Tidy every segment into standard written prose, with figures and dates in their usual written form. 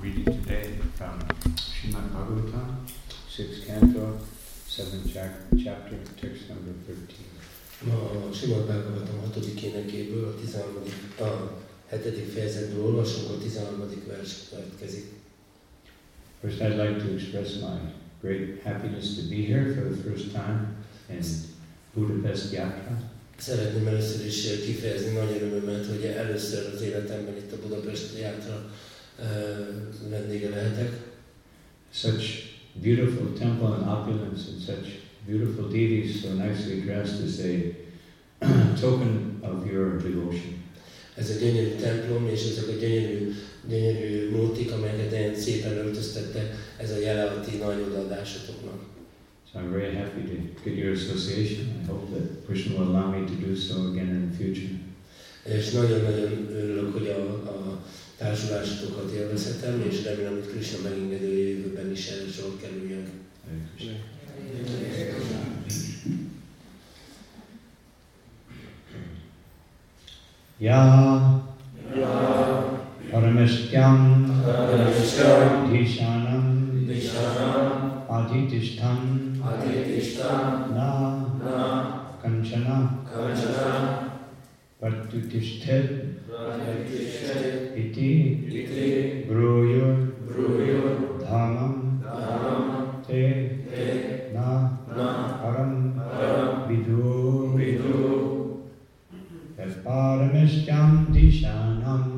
reading today from Srimad Bhagavatam, 6th canto, 7th chapter, text number 13. Ma a Srimad Bhagavatam 6. énekéből, a 7. fejezetből olvasunk, a 13. vers következik. First, I'd like to express my great happiness to be here for the first time in Budapest Yatra. Szeretném először is kifejezni nagy örömömet, hogy először az életemben itt a Budapest Yatra vendége lehetek. Such beautiful temple and opulence and such beautiful deities so nicely dressed as a token of your devotion. Ez egy gyönyörű templom, és ezek a gyönyörű múltik, amelyeket ilyen szépen öltöztettek, ez a jele a ti nagy odaadásotoknak. So I'm very happy to get your association. I hope that Krishna will allow me to do so again in the future. És nagyon-nagyon örülök, hogy a társulásotokat élvezhetem, és remélem, hogy Krishna megengedi, hogy a jövőben is erre sor kerüljön. Ya Parameshtyam Dishanam Aditishtan Na Kanchana Pratyutishtet Iti Bruyur Dhamam Te Na Param Vidu Yat Parameshtyam Dishanam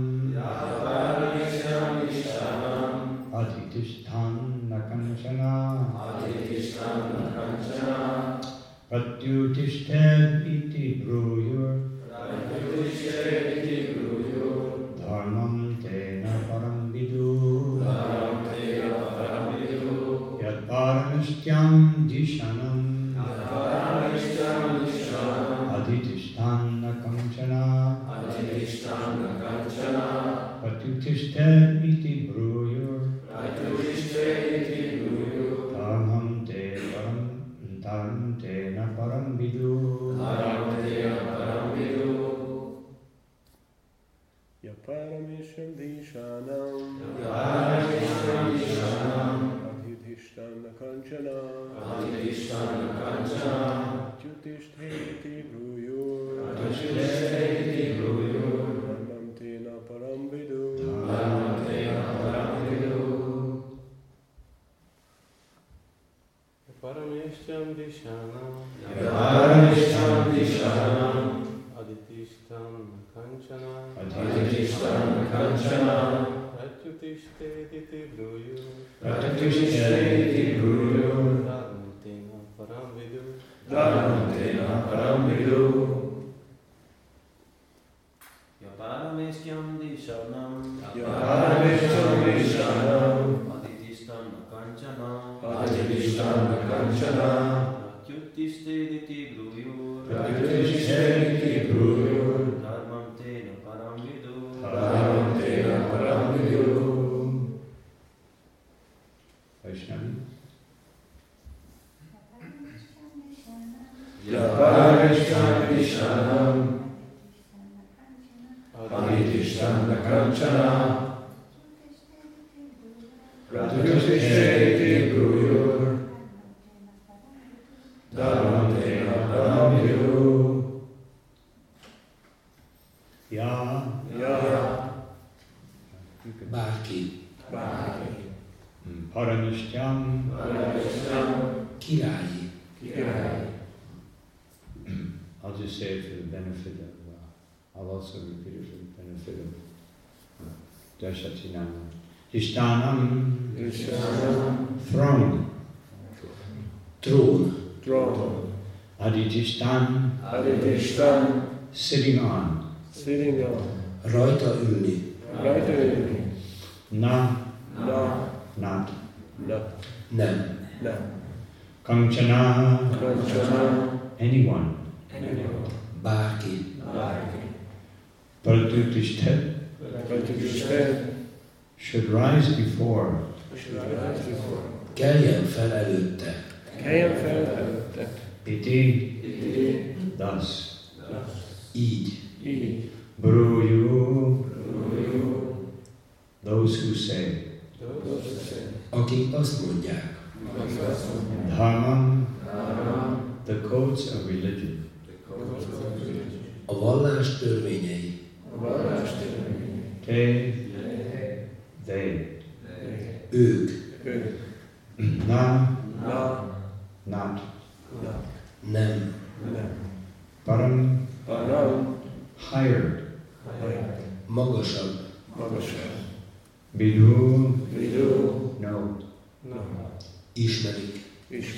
Aditishtan Nakanchana Pratyutishtet Iti Bruyur Dharmam Tena Param Vidu Yat Parameshtyam Dishanam Aditishtan Nakanchana Pratyutishtet Iti Bruyur Dharmam Tena Param Vidu Ya Paramesham Dishanam Adhidhishtan Kanchana Pratyutishtheti Bruyur Dharmam Tena Param Vidu Ya Paramesham Dishanam Adhidhishtan Kanchana Pratyutishtheti Bruyur Dharmam Tena Param Vidu Ya Parameshtyam Dishanam Adhidhishtan Kanchana Pratyutishtheti Bruyur Dharmam Tena Param Vidu Vaishnavi. Ya Parameshtyam Dishanam Adhidhishtan Kanchana Pratyutishtheti Bruyur Dharmam Tena Param Vidu Ya Bárki. Parameshtyam Királyi. I'll just say it for the benefit of, I'll also repeat it for the benefit of Dashatinana. Ishtanam, throne. Trón. Aditishtan, sitting on. Rajta ülni. Na, not. Nem. Kanchana, anyone. Bárki. Pratyutishtet should rise before. Keljen fel előtte. Iti, thus. Így. Bruyu, those who say. akik azt mondják, Dharmam, the codes of religion. a vallás törvényei, They, ők, na, not, nem, param, higher, magasabb, vidu, no. ismerik.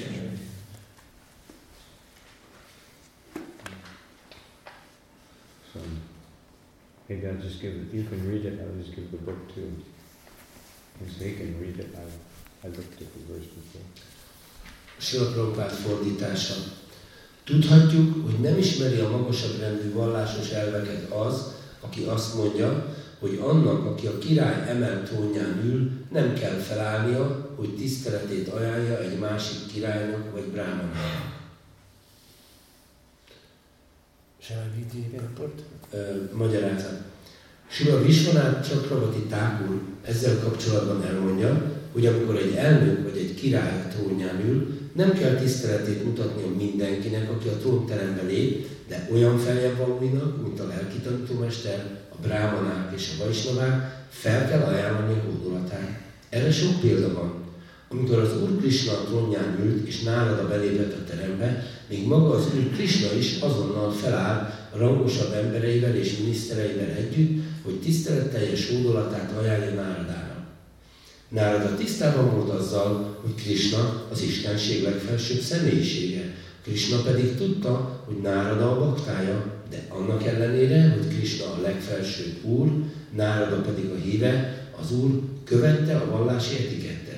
So maybe I'll just give it, you can read it, I'll just give the book to him. So he can read it. I looked at the verse before. Srila Prabhupád fordítása. Tudhatjuk, hogy nem ismeri a magasabb rendű vallásos elveket az, aki azt mondja, hogy annak, aki a király emelt trónján ül, nem kell felállnia, hogy tiszteletét ajánlja egy másik királynak vagy bráhmannak. Magyarázat. Srila Vishwanath Chakravarti Thakur ezzel kapcsolatban elmondja, hogy amikor egy elnök vagy egy király trónján ül, nem kell tiszteletét mutatnia mindenkinek, aki a trónterembe lép, de olyan feljebb valóinak, mint a lelki tanítómester, a bráhmanák és a vaisnavák, fel kell ajánlani a hódolatát. Erre sok példa van. Amikor az Úr Krishna a trónján ült és Nárada belépett a terembe, még maga az Úr Krishna is azonnal feláll a rangosabb embereivel és minisztereivel együtt, hogy tiszteletteljes hódolatát ajánlja Náradának. Nárada tisztában volt azzal, hogy Krishna az istenség legfelsőbb személyisége. Krishna pedig tudta, hogy Nárada a baktája, de annak ellenére, hogy Krishna a legfelsőbb úr, Nárada pedig a híve, az úr követte a vallási etikettet.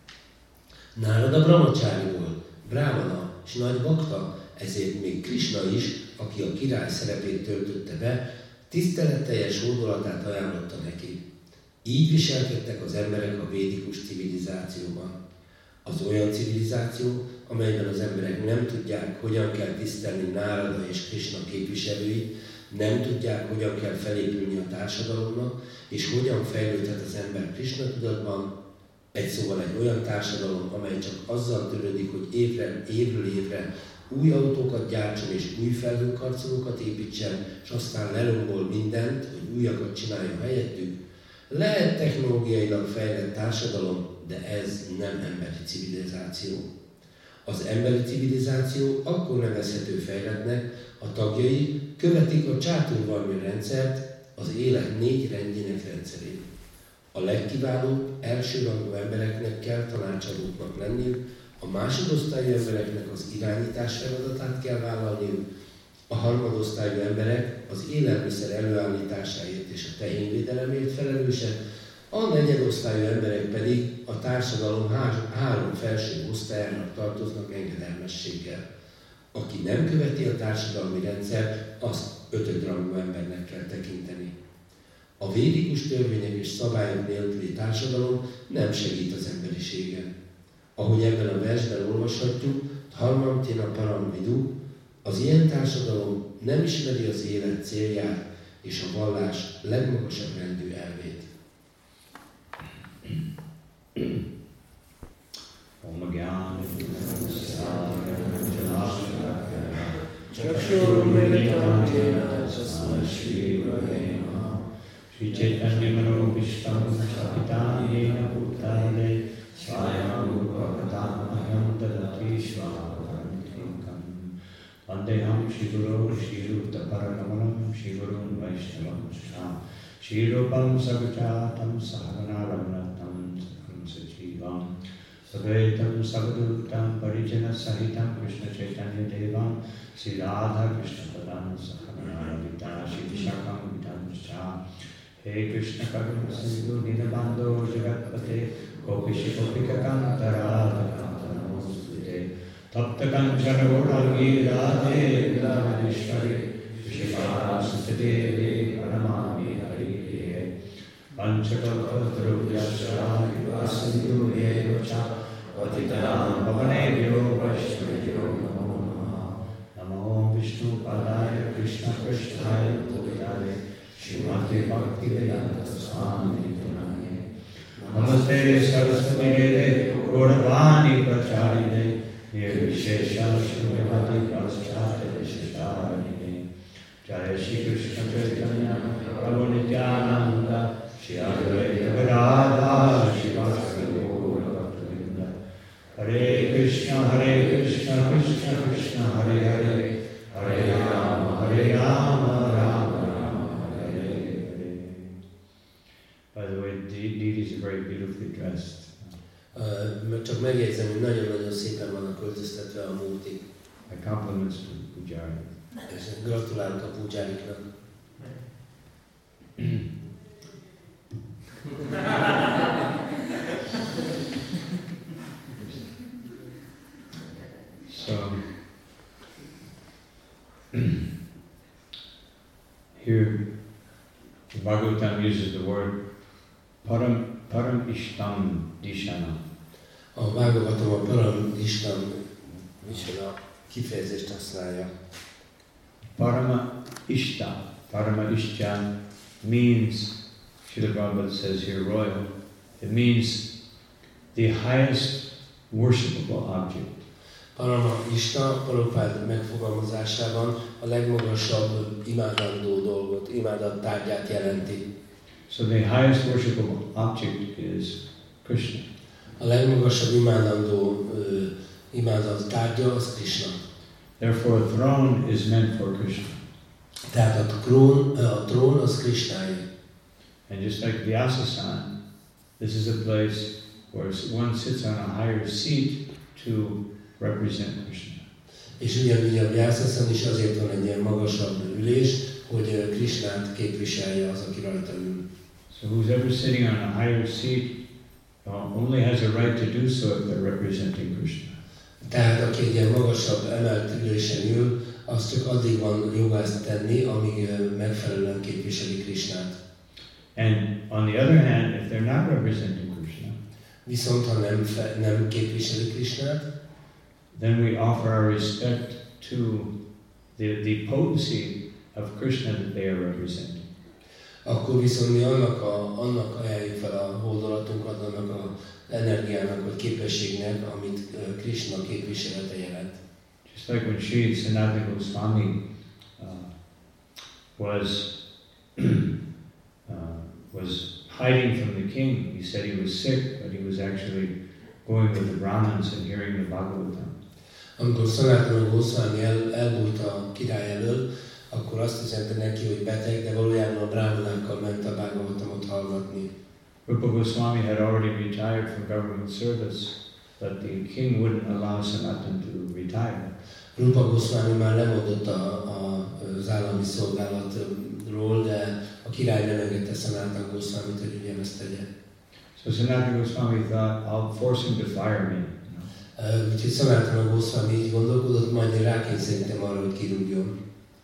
Nárada brahmacsári volt, bráhmana és nagy bakta, ezért még Krishna is, aki a király szerepét töltötte be, tiszteletteljes hódolatát ajánlotta neki. Így viselkedtek az emberek a védikus civilizációban. Az olyan civilizáció, amelyben az emberek nem tudják, hogyan kell tisztelni Nárada és Krishna képviselőit, nem tudják, hogyan kell felépülni a társadalomnak, és hogyan fejlődhet az ember Krishna tudatban. Egy szóval egy olyan társadalom, amely csak azzal törődik, hogy évről évre új autókat gyártson és új felhőkarcolókat építsen, és aztán lerombol mindent, hogy újakat csináljon helyettük. Lehet technológiailag fejlett társadalom, de ez nem emberi civilizáció. Az emberi civilizáció akkor nevezhető fejlettnek, a tagjai követik a csáturvarmi rendszert, az élet 4 rendjének rendszerét. A legkiválóbb, elsőrangú embereknek kell tanácsadóknak lenniük, a másodosztályú embereknek az irányítás feladatát kell vállalniuk, a harmadosztályú emberek az élelmiszer előállításáért és a tehénvédelemért felelősek, a negyedosztályú emberek pedig a társadalom 3 felső osztályának tartoznak engedelmességgel. Aki nem követi a társadalmi rendszert, azt 5. rangú embernek kell tekinteni. A védikus törvények és szabályok nélküli társadalom nem segít az emberiségen. Ahogy ebben a versben olvashatjuk, Dharmam tena param vidu, az ilyen társadalom nem ismeri az élet célját és a vallás legmagasabb rendű elvét. Om Gyana Shri Chaitanya Manobhishtam Sapitam Yena Bhutale Swayam Rupa Katamaham Tadati Swavarantikam Vandeham Shri Guru Shri Ruta Paranamanam Shri Gurun Vaishnavam Sham Shri Rupam Saguchatam Sahagana Raghunatam Sakam Sajivam Sadvaitam Savadutam Parijana Sahitam Krishna Chaitanya Devam Sri Radha Krishna Padam Sahagana Vita Shri Shakam Vitam Sham He Krishna Karuna Sindhu Dinabandho Jagatpate Gopishi Gopika Kanta Radha Kanta Namostute Tapta Kanchana Gauragi Radhe Radhaneshwari Vishivara Sutadevi Paramami Hari Panchakalpa Drupyasya Yuva Sindhu Yevacha Patitanam Pavanebhyo Vaishnavyo Namo Namaha Namo Vishnu Padaya Krishna Krishnaya Bhutale Shrimati Bhakti Vedanta Swami Namaste Namaste Saraswati Deve Gauravani Pracharine Nirvishesha Srimati Paschati Vishesharine Jaya Shri Krishna Chaitanya Prabhu Nityananda Shri Advaita Gadadhar Shivasari Gaura Bhaktavinda Hare Krishna Krishna Krishna Hare Hare Hare Rama Rama Rama Hare Hare. By the way, deities are very beautifully dressed. Csak megjegyzem, hogy nagyon-nagyon szépen vannak költöztetve a múltik. My compliments to Pujari. És gratulálok a Pujáriknak. So, here, the Bhagavatam uses the word Param Ishtam Dishana. A Bhagavatam a Param Ishtam micsoda kifejezést használja. Parama Ishta means, Srila Prabhupada says here, royal, it means the highest worshipable object. Parama Ista Prabhupád megfogalmazásában a legmagasabb imádandó dolgot, imádattárgyát jelenti. So the highest worshipable object is Krishna. A legmagasabb imádandó imádattárgya az Krishna. Therefore a throne is meant for Krishna. Tehát a trón az Krishnáé. And just like Vyasa-san, this is a place where one sits on a higher seat to represent Krishna. És ugyanúgy a Vyasa-san is azért van egy ilyen magasabb ülés, hogy Krishnát képviselje az, aki rajta ül. So who's ever sitting on a higher seat only has a right to do so if they're representing Krishna. Tehát aki egy ilyen magasabb emelt ülésen ül, az csak addig van joga ezt tenni, amíg megfelelően képviseli Krishnát. And on the other hand, if they're not representing Krishna, Viszont ha nem képviseli Krishnát, then we offer our respect to the potency of Krishna that they are representing. akkor viszont mi annak ajánljuk fel a hódolatunkat, annak az energiának vagy képességnek, amit Krishna képviselete jelent. Just like when Sri Sanatana Goswami was hiding from the king. He said he was sick, but he was actually going with the Brahmins and hearing the Bhagavatam. Amikor Sanatana Goswami elbújt a király elől, akkor azt üzente neki, hogy beteg, de valójában a brahmanákkal ment a Bhagavatamot hallgatni. Rupa Goswami had already retired from government service, but the king wouldn't allow Sanatana to retire. Rupa Goswami már lemondott az állami szolgálatról, de a király nem engedte Sanatana Goswamit, hogy ugyanezt tegye. So Sanatana Goswami thought, I'll force him to fire me. Úgyhogy Sanatana Goswami így gondolkodott, majd én rákényszerítem arra, hogy kirúgjon.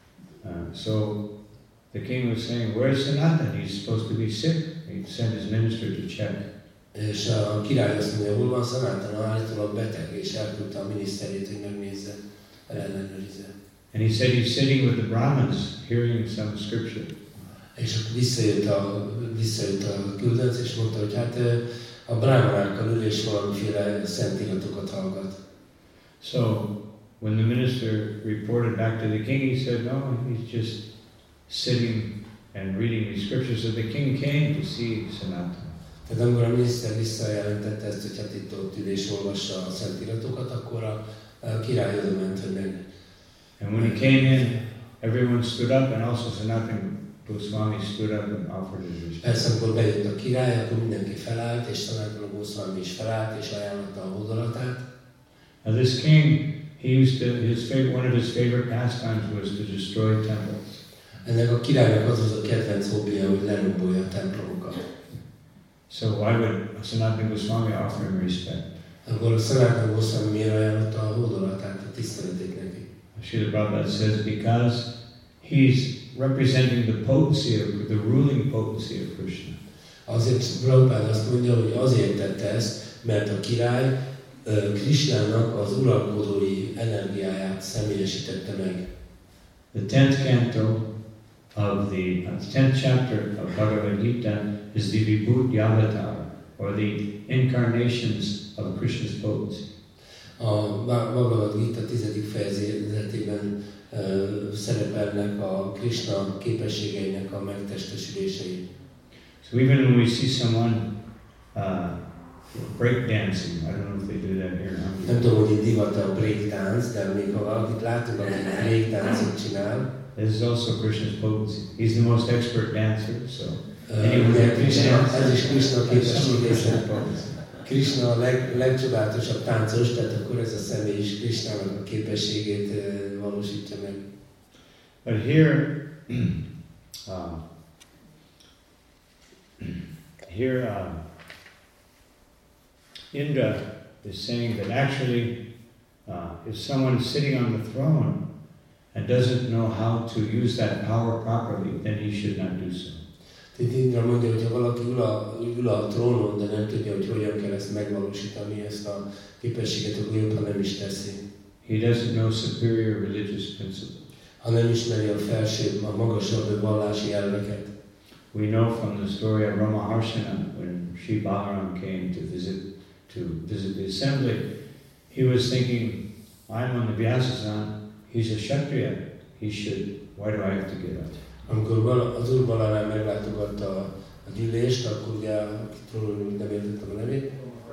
So the king was saying, where's Sanatana? He's supposed to be sick. He sent his minister to check. És a király azt mondja, hol van Sanatana, állítólag beteg, és elküldte a miniszterét, hogy megnézze, ellenőrizze. And he said he's sitting with the Brahmins, hearing some scripture. És akkor visszajött a küldönc, és mondta, hogy hát a brahmanákkal ül, és valamiféle szentiratokat hallgat. So when the minister reported back to the king, he said, no, he's just sitting and reading these scriptures. So the king came to see Sanatana. Tehát amikor a miniszter visszajelentette ezt, hogy hát itt ott ül és olvassa a szentiratokat, akkor a király oda ment, hogy meg. And when he came in, everyone stood up, and also Sanatana Goswami stood up and offered his respect. Persze, amikor bejött a király, akkor mindenki felállt, és Sanatana Goswami is felállt, és ajánlotta a hódolatát. Now this king, he used to, one of his favorite pastimes was to destroy temples. Ennek a királynak az az a kedvenc hobbija, hogy lerombolja a templomokat. So why would Sanatana Goswami offer him respect? Akkor Sanatana Goswami miért ajánlotta a hódolatát, a tiszteletét neki? Srila Prabhupada says because he's representing the potency of the ruling potency of Krishna. Azért Prabhupada azt mondja, hogy azért tette ezt, mert a király Krishnának az uralkodói energiáját személyesítette meg. The 10th canto of the 10th chapter of Bhagavad Gita is the Vibhuti Avatar, or the incarnations of Krishna's potency. A Bhagavad Gita 10. fejezetében szerepelnek a Krishna képességeinek a megtestesülései. So even when we see someone breakdancing, I don't know if they do that here in Hungary. Nem tudom, hogy itt divat a breakdance, de még ha valakit látunk, aki breakdance-ot csinál, This is also Krishna's potency. He's the most expert dancer, so ez is Krishna képessége. Krishna a legcsodálatosabb táncos, tehát akkor ez a személy is Krishnának a képességét valósítja meg. But here, Indra is saying that actually, if someone is sitting on the throne and doesn't know how to use that power properly, then he should not do so. Tehát Indra mondja, hogy ha valaki ül a trónon, de nem tudja, hogy hogyan kell ezt megvalósítani, ezt a képességet, akkor jobb, ha nem is teszi. He doesn't know superior religious principles. Ha nem ismeri a felsőbb, a magasabb vallási elveket. We know from the story of Ramaharshana, when Sri Balaram came to visit the assembly, he was thinking, I'm on the Vyasasana, he's a Kshatriya, why do I have to get up? Amikor az Úr Balarám meglátogatta a gyűlést, akkor ugye, akitől nem értettem a nevét.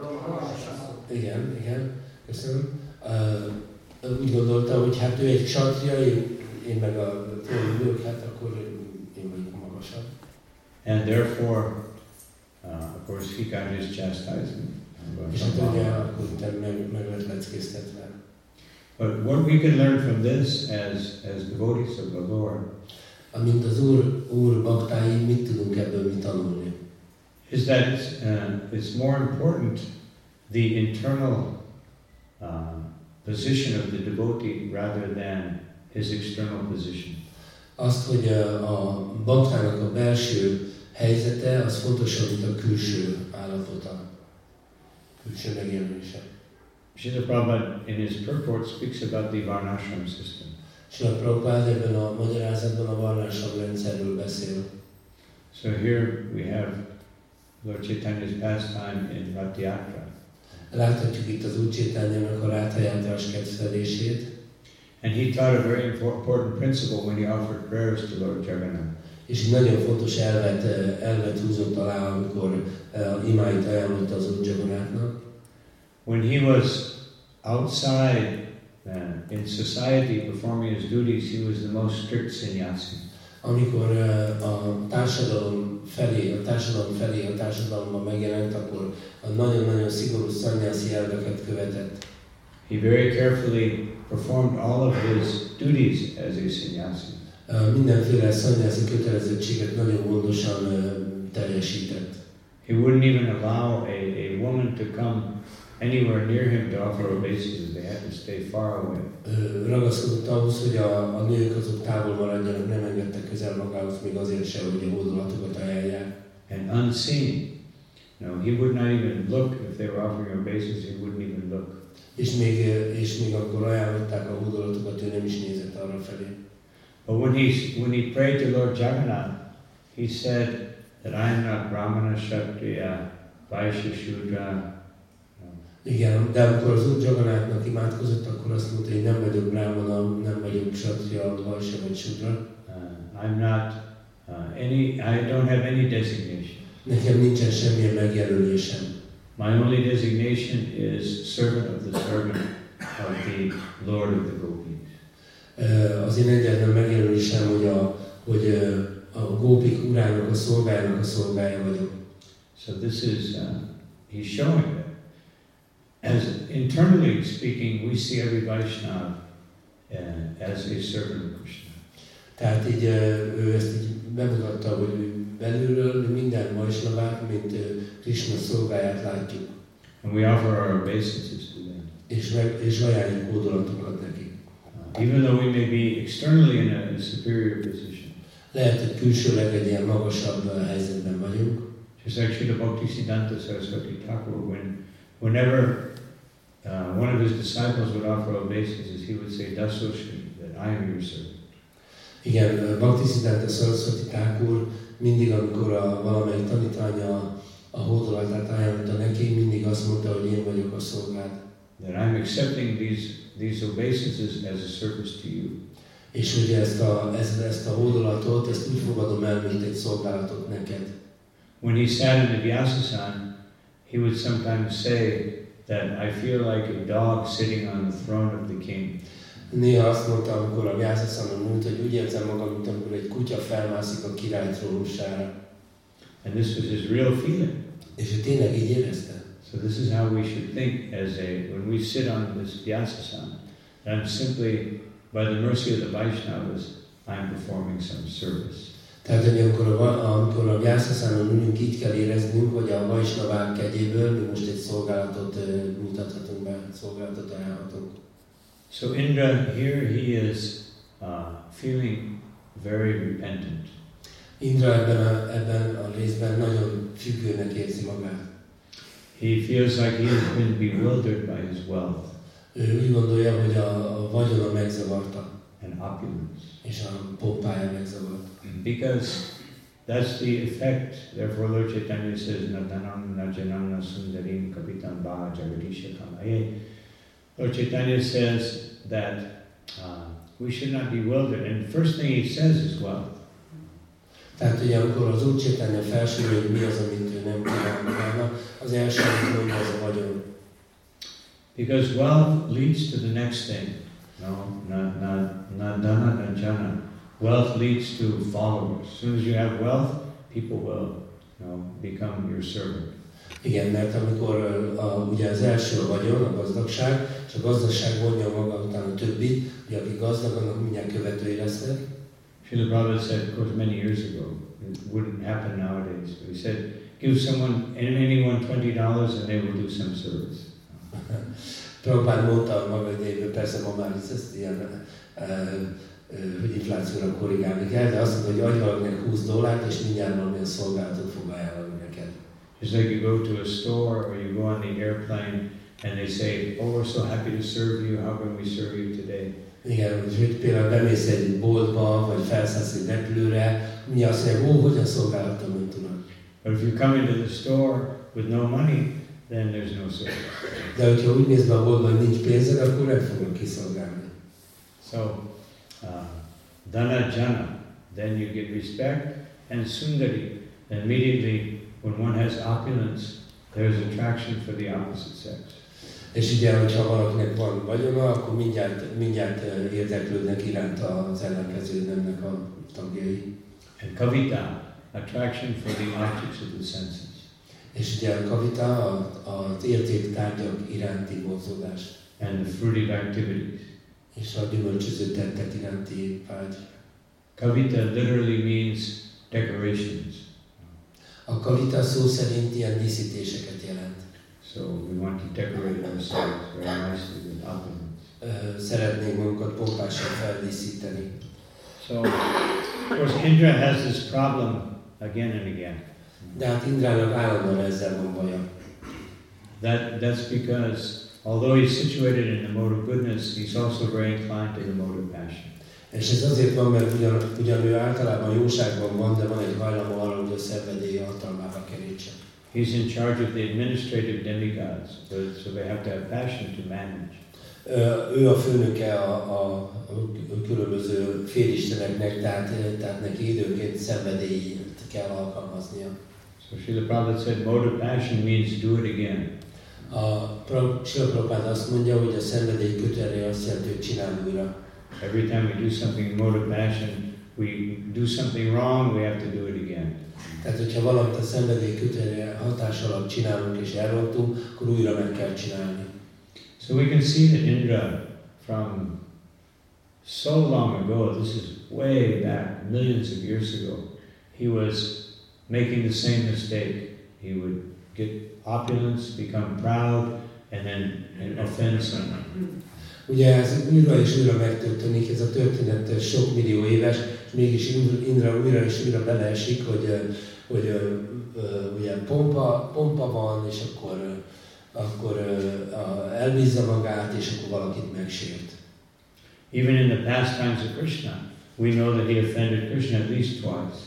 Igen, köszönöm. Úgy gondolta, hogy hát ő egy kshatriya, én meg a trónülők, hát akkor én vagyok magasabb. And therefore, of course, he got his chastisement. És hát ugye akkor meg lett leckéztetve. But what we can learn from this as devotees of the Lord, amint az Úr baktái, mit tudunk ebből mi tanulni? Is that it's more important the internal position of the devotee rather than his external position. Azt, hogy a baktának a belső helyzete, az fontosabb, mint a külső állapota, külső megjelenése. Srila Prabhupada in his purport speaks about the Varnashram system. Srila Prabhupada ebben a magyarázatban a Varnashram rendszerről beszél. So here we have Lord Chaitanya's pastime in Rath Yatra. Láthatjuk itt az Úr Chaitanyának a Ratha Yatrás kedvelését. And he taught a very important principle when he offered prayers to Lord Jagannath. És egy nagyon fontos elvet húzott alá, amikor imáit ajánlotta az Úr Jagannathnak. When he was outside in society performing his duties, he was the most strict sannyasi. Amikor a társadalomban megjelent, akkor a nagyon-nagyon szigorú sannyasi elveket követett. He very carefully performed all of his duties as a sannyasi. Mindenféle sannyasi kötelezettséget nagyon gondosan teljesített. He wouldn't even allow a woman to come anywhere near him to offer obeisances. They had to stay far away. Ragaszkodott ahhoz, hogy a nők azok távol maradjanak, nem engedtek közel magához, még azért sem, hogy a hódolatokat ajánlják. And unseen. No, he would not even look if they were offering obeisances. He wouldn't even look. És még akkor ajánlották a hódolatokat, ő nem is nézett arra felé. But when he prayed to Lord Jagannath, he said that I am not Brahmana, Kshatriya, Vaishya, Shudra. Igen, de amikor az Úr Jagannathnak imádkozott, akkor azt mondta, hogy nem vagyok Brahmana, nem vagyok Kshatriya, Vaishya vagy Shudra. I'm not I don't have any designation. Nekem nincsen semmilyen megjelölésem. My only designation is servant of the Lord of the Gopis. Az én egyetlen megjelölésem, hogy a gópik urának, a szolgájának a szolgája vagyok. So this is, he's showing that. As internally speaking, we see every Vaishnava as a servant of Krishna. Tehát így ő ezt így bemutatta, hogy belülről minden Vaishnavát, mint Krishna szolgáját látjuk. And we offer our obeisances to them. És ajánljuk hódolatokat nekik. Even though we may be externally in a superior position. Lehet, hogy külsőleg egy ilyen magasabb helyzetben vagyunk. Just like Srila Bhaktisiddhanta Saraswati Thakur, whenever one of his disciples would offer obeisances, he would say, Dasoshri, that I am your servant. Igen, Bhaktisiddhanta Saraswati Thakur mindig, amikor valamelyik tanítványa a hódolatát ajánlotta neki, mindig azt mondta, hogy én vagyok a szolgád. That I'm accepting these obeisances as a service to you. És hogy ezt a hódolatot, ezt úgy fogadom el, mint egy szolgálatot neked. When he sat in the Vyasasana, he would sometimes say that I feel like a dog sitting on the throne of the king. Néha azt mondta, amikor a Vyasasana ült, hogy úgy érzem magam, mint amikor egy kutya felmászik a király trónusára. And this was his real feeling. És ő tényleg így érezte. So this is how we should think when we sit on this Vyasasana. I'm simply, by the mercy of the Vaishnavas, I'm performing some service. Tehát, hogy amikor a Vyasasana ülünk, így kell éreznünk, hogy a Vaisnavák kegyéből mi most egy szolgálatot mutathatunk be, szolgálatot ajánlhatunk. So Indra, here he is feeling very repentant. Indra ebben a részben nagyon függőnek érzi magát. He feels like he has been bewildered by his wealth Ő úgy gondolja, hogy a vagyona megzavarta, and opulence. és a pompája megzavart. Because that's the effect. Therefore, Lord Chaitanya says, Nadanam Najanam Sundarim Kapitam Bha Jagatisha Kamaye. Lord Chaitanya says that we should not be bewildered. And the first thing he says is wealth. Tehát ugye amikor az Úr Chaitanya felsorolja, hogy mi az, amit ő nem kíván magának, az első, amit mondja, az a vagyon. Because wealth leads to the next thing. Nadana Nanjana. Wealth leads to followers. As soon as you have wealth, people will become your servant. Igen, mert amikor ugye az első a vagyon, a gazdagság, és a gazdagság vonja maga után a többit, hogy akik gazdag, annak mindjárt követői lesznek. Srila Prabhupada said, of course, many years ago, it wouldn't happen nowadays. But he said, give anyone $20 and they will do some service. Prabhupád mondta maga idejében, persze ma már ezt ilyen hogy inflációra korrigálni kell, de azt mondta, hogy adj valakinek $20 és mindjárt valamilyen szolgálatot fog ajánlani neked. It's like you go to a store or you go on the airplane and they say, oh, we're so happy to serve you, how can we serve you today? Igen, hogy például bemész egy boltba, vagy felszállsz egy repülőre, mindjárt azt mondják, hogyan szolgálhatom önt, Uram? But if you come into the store with no money, then there's no service. De hogyha úgy néz be a boltba, hogy nincs pénzed, akkor nem fognak kiszolgálni. So, Dana Jana, then you get respect, and Sundari, immediately when one has opulence, there's attraction for the opposite sex. És ugye, hogyha valakinek van vagyona, akkor mindjárt érdeklődnek iránt az ellenkező nemnek a tagjai. And Kavita, attraction for the objects of the senses. És ugye a kavita az értéktárgyak iránti vonzódás. And the fruitive activities. És a gyümölcsöző tettek iránti vágy. Kavita literally means decorations. A kavita szó szerint ilyen díszítéseket jelent. So we want to decorate ourselves very nicely with opulence. Szeretnénk magunkat pompásan feldíszíteni. So, of course, Indra has this problem again and again. De hát Indrának állandóan ezzel van baja. That's because, although he's situated in the mode of goodness, he's also very inclined to the mode of passion. És ez azért van, mert ugyan ő általában jóságban van, de van egy hajlama arra, hogy a szenvedély hatalmába kerítse. He's in charge of the administrative demigods, so they have to have passion to manage. Ő a főnöke a különböző félisteneknek, tehát neki időnként szenvedélyt kell alkalmaznia. So Srila Prabhupada said, mode of passion means do it again. Srila Prabhupada azt mondja, hogy a szenvedély kötelre azt jelenti, hogy csinálj újra. Every time we do something in mode of passion, we do something wrong, we have to do it again. Tehát, hogyha valamit a szenvedély kötelre hatás alatt csinálunk és elrontunk, akkor újra meg kell csinálni. So we can see that Indra, from so long ago, this is way back, millions of years ago, he was making the same mistake. He would get opulence, become proud, and then offend someone. Ugye ez újra és újra megtörténik, ez a történet sok millió éves, és mégis Indra újra és újra beleesik, hogy ugye pompa van, és akkor elbízza magát, és akkor valakit megsért. Even in the pastimes of Krishna, we know that he offended Krishna at least twice.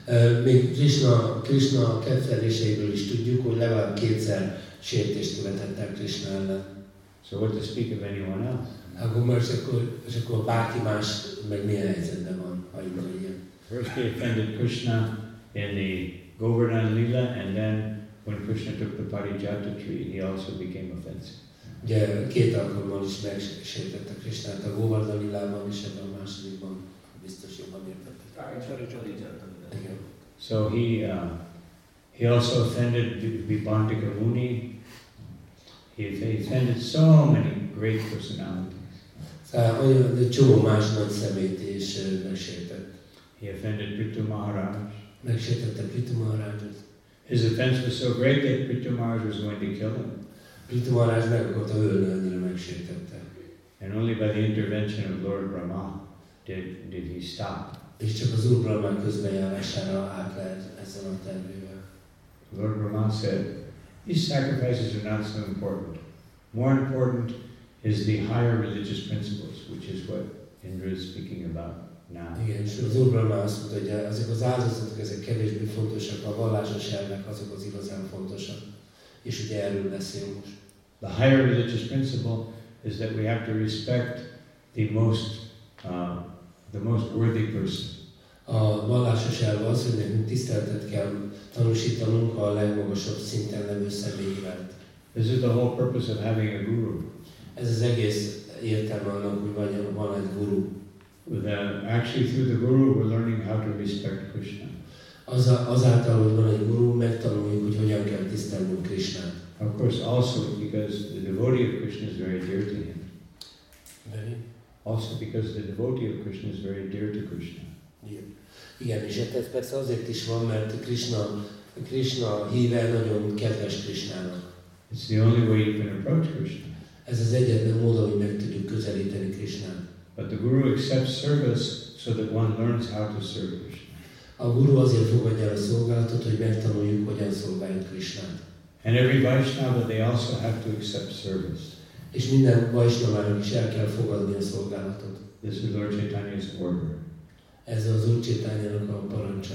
Még Krishna kedveléseiből is tudjuk, hogy legalább kétszer sértést követett el Krishna ellen. So what to speak of anyone else? És akkor bárki más meg milyen helyzetben van, ha ilyen. First he offended Krishna in the Govardhan Lila, and then when Krishna took the Parijata tree, he also became offensive. Ugye két alkalommal is megsértette Krishnát, a Govardhan Lilában és ebben a másodikban biztos jobban értettek. Igen. So he also offended Vibhantika Muni. He offended so many great personalities. Szóval olyan csomó más nagy személyt is megsértett. He offended Prithu Maharaj. Megsértette Prithu Maharajot. His offense was so great that Prithu Maharaj was going to kill him. Prithu Maharaj meg akarta ölni, annyira megsértette. And only by the intervention of Lord Brahma did he stop. És csak az Úr Brahma közbenjárására állt le ezzel a tervével. Lord Brahma said, these sacrifices are not so important. More important is the higher religious principles, which is what Indra is speaking about now. Igen, és az Úr Brahma azt mondta, hogy ezek az áldozatok, ezek kevésbé fontosak, a vallásos elvek azok az igazán fontosak. És ugye erről beszélünk most. The higher religious principle is that we have to respect the most worthy person. A vallásos elv az, hogy nekünk tiszteletet kell tanúsítanunk a legmagasabb szinten levő személy iránt. This is the whole purpose of having a guru. Ez az egész értelme annak, hogy van egy guru. Actually, through the guru, we're learning how to respect Krishna. Azáltal, hogy van egy guru, megtanuljuk, hogy hogyan kell tisztelnünk Krishnát. Of course, also because the devotee of Krishna is very dear to him. Also because the devotee of Krishna is very dear to Krishna. Igen, és ez persze azért is van, mert Krishna híve nagyon kedves Krishnának. It's the only way you can approach Krishna. Ez az egyetlen mód, hogy meg tudjuk közelíteni Krishnát. But the guru accepts service so that one learns how to serve Krishna. A guru azért fogadja el a szolgálatot, hogy megtanuljuk, hogyan szolgáljuk Krishnát. And every Vaishnava, they also have to accept service. És minden Vaisnavának is el kell fogadni a szolgálatot. This is Lord Chaitanya's order. Ez az Úr Chaitanyának a parancsa.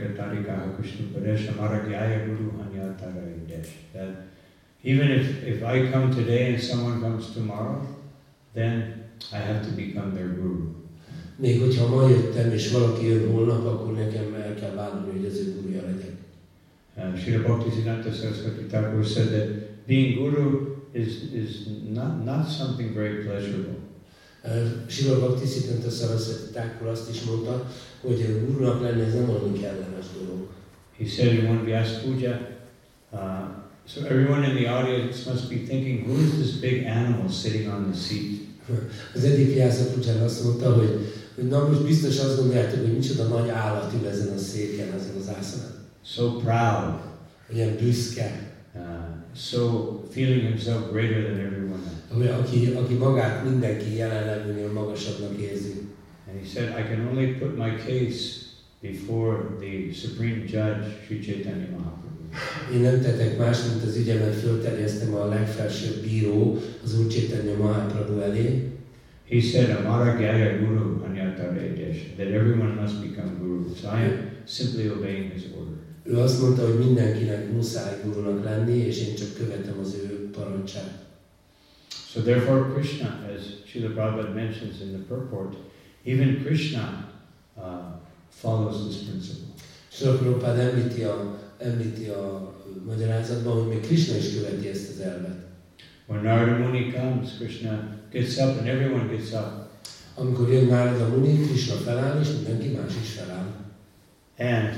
That even if I come today and someone comes tomorrow, then I have to become their guru. Még hogyha ma jöttem, és valaki jön holnap, akkor nekem el kell vállalni, hogy az ő guruja legyek. Srila Bhaktisiddhanta Saraswati Thakur said that being guru is not something very pleasurable. Srila Bhaktisiddhanta Saraswati Thakur azt is mondta, hogy gurunak lenni ez nem olyan kellemes dolog. He said in one Vyas Puja, so everyone in the audience must be thinking, who is this big animal sitting on the seat? Az egyik Vyasa Puján azt mondta, hogy na most biztos azt gondoljátok, hogy micsoda nagy állat ül ezen a széken, ezen az ászanán. So proud. Olyan büszke. So feeling himself greater than everyone else. Aki magát mindenki jelenlevőnél magasabbnak érzi. And he said, I can only put my case before the supreme judge, Sri Chaitanya Mahaprabhu. Én nem tettek más, mint az ügyemet fölterjesztem a legfelsőbb bíró, az Úr Chaitanya Mahaprabhu elé. He said, Amara Gyaya Guru Anyatare Desh, that everyone must become guru. So I am simply obeying his order. Ő azt mondta, hogy mindenkinek muszáj gurunak lenni, és én csak követem az ő parancsát. So therefore Krishna, as Srila Prabhupada mentions in the purport, even Krishna follows this principle. Srila Prabhupada említi a magyarázatban, hogy még Krishna is követi ezt az elvet. When Narada Muni comes, Krishna gets up and everyone gets up. Amikor jön Narada Muni, Krishna feláll, és mindenki más is feláll. And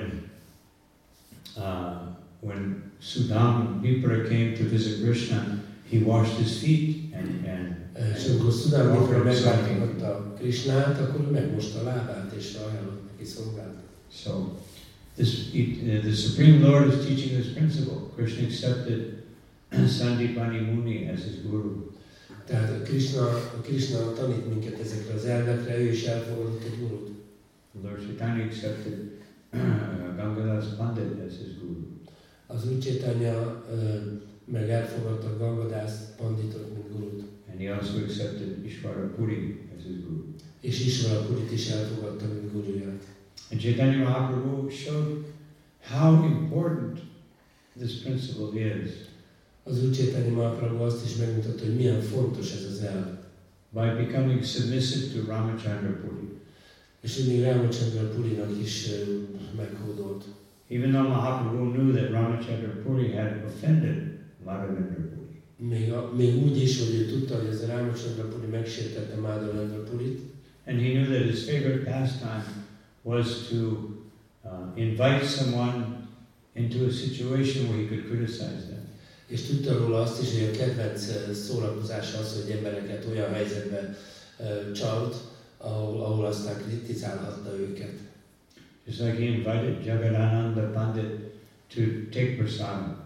when Sudama Vipra came to visit Krishna, he washed his feet és amikor Sudama Vipra meglátogatta Krishnát, akkor ő megmosta a lábát, és ajánlott neki szolgált. So the Supreme Lord is teaching this principle. Krishna accepted Sandipani Muni as his guru. Tehát Krishna tanít minket ezekre az elvekre, ő is elfogadott egy gurut. Lord Chaitanya accepted Gangadas Pandit as his guru. Az Úr Chaitanya meg elfogadta Gangadas Panditot, mint gurut. And he also accepted Ishvara Puri as his guru. És Ishvara Purit is elfogadta, mint guruját. And Chaitanya Mahaprabhu showed how important this principle is. Az Úr Chaitanya Mahaprabhu azt is megmutatta, hogy milyen fontos ez az elv. By becoming submissive to Ramachandra Puri. És mindig Ramachandra Purinak is meghódolt. Even though Mahaprabhu knew that Ramachandra Puri had offended Madhavendra Puri. Még úgy is, hogy ő tudta, hogy ez a Ramachandra Puri megsértette Madhavendra Purit. And he knew that his favorite pastime was to invite someone into a situation where he could criticize them. És tudta róla azt is, hogy a kedvenc szórakozása az, hogy embereket olyan helyzetbe csalt, ahol aztán kritizálhatta őket. Just like he invited Jagadananda Pandit to take prasadam.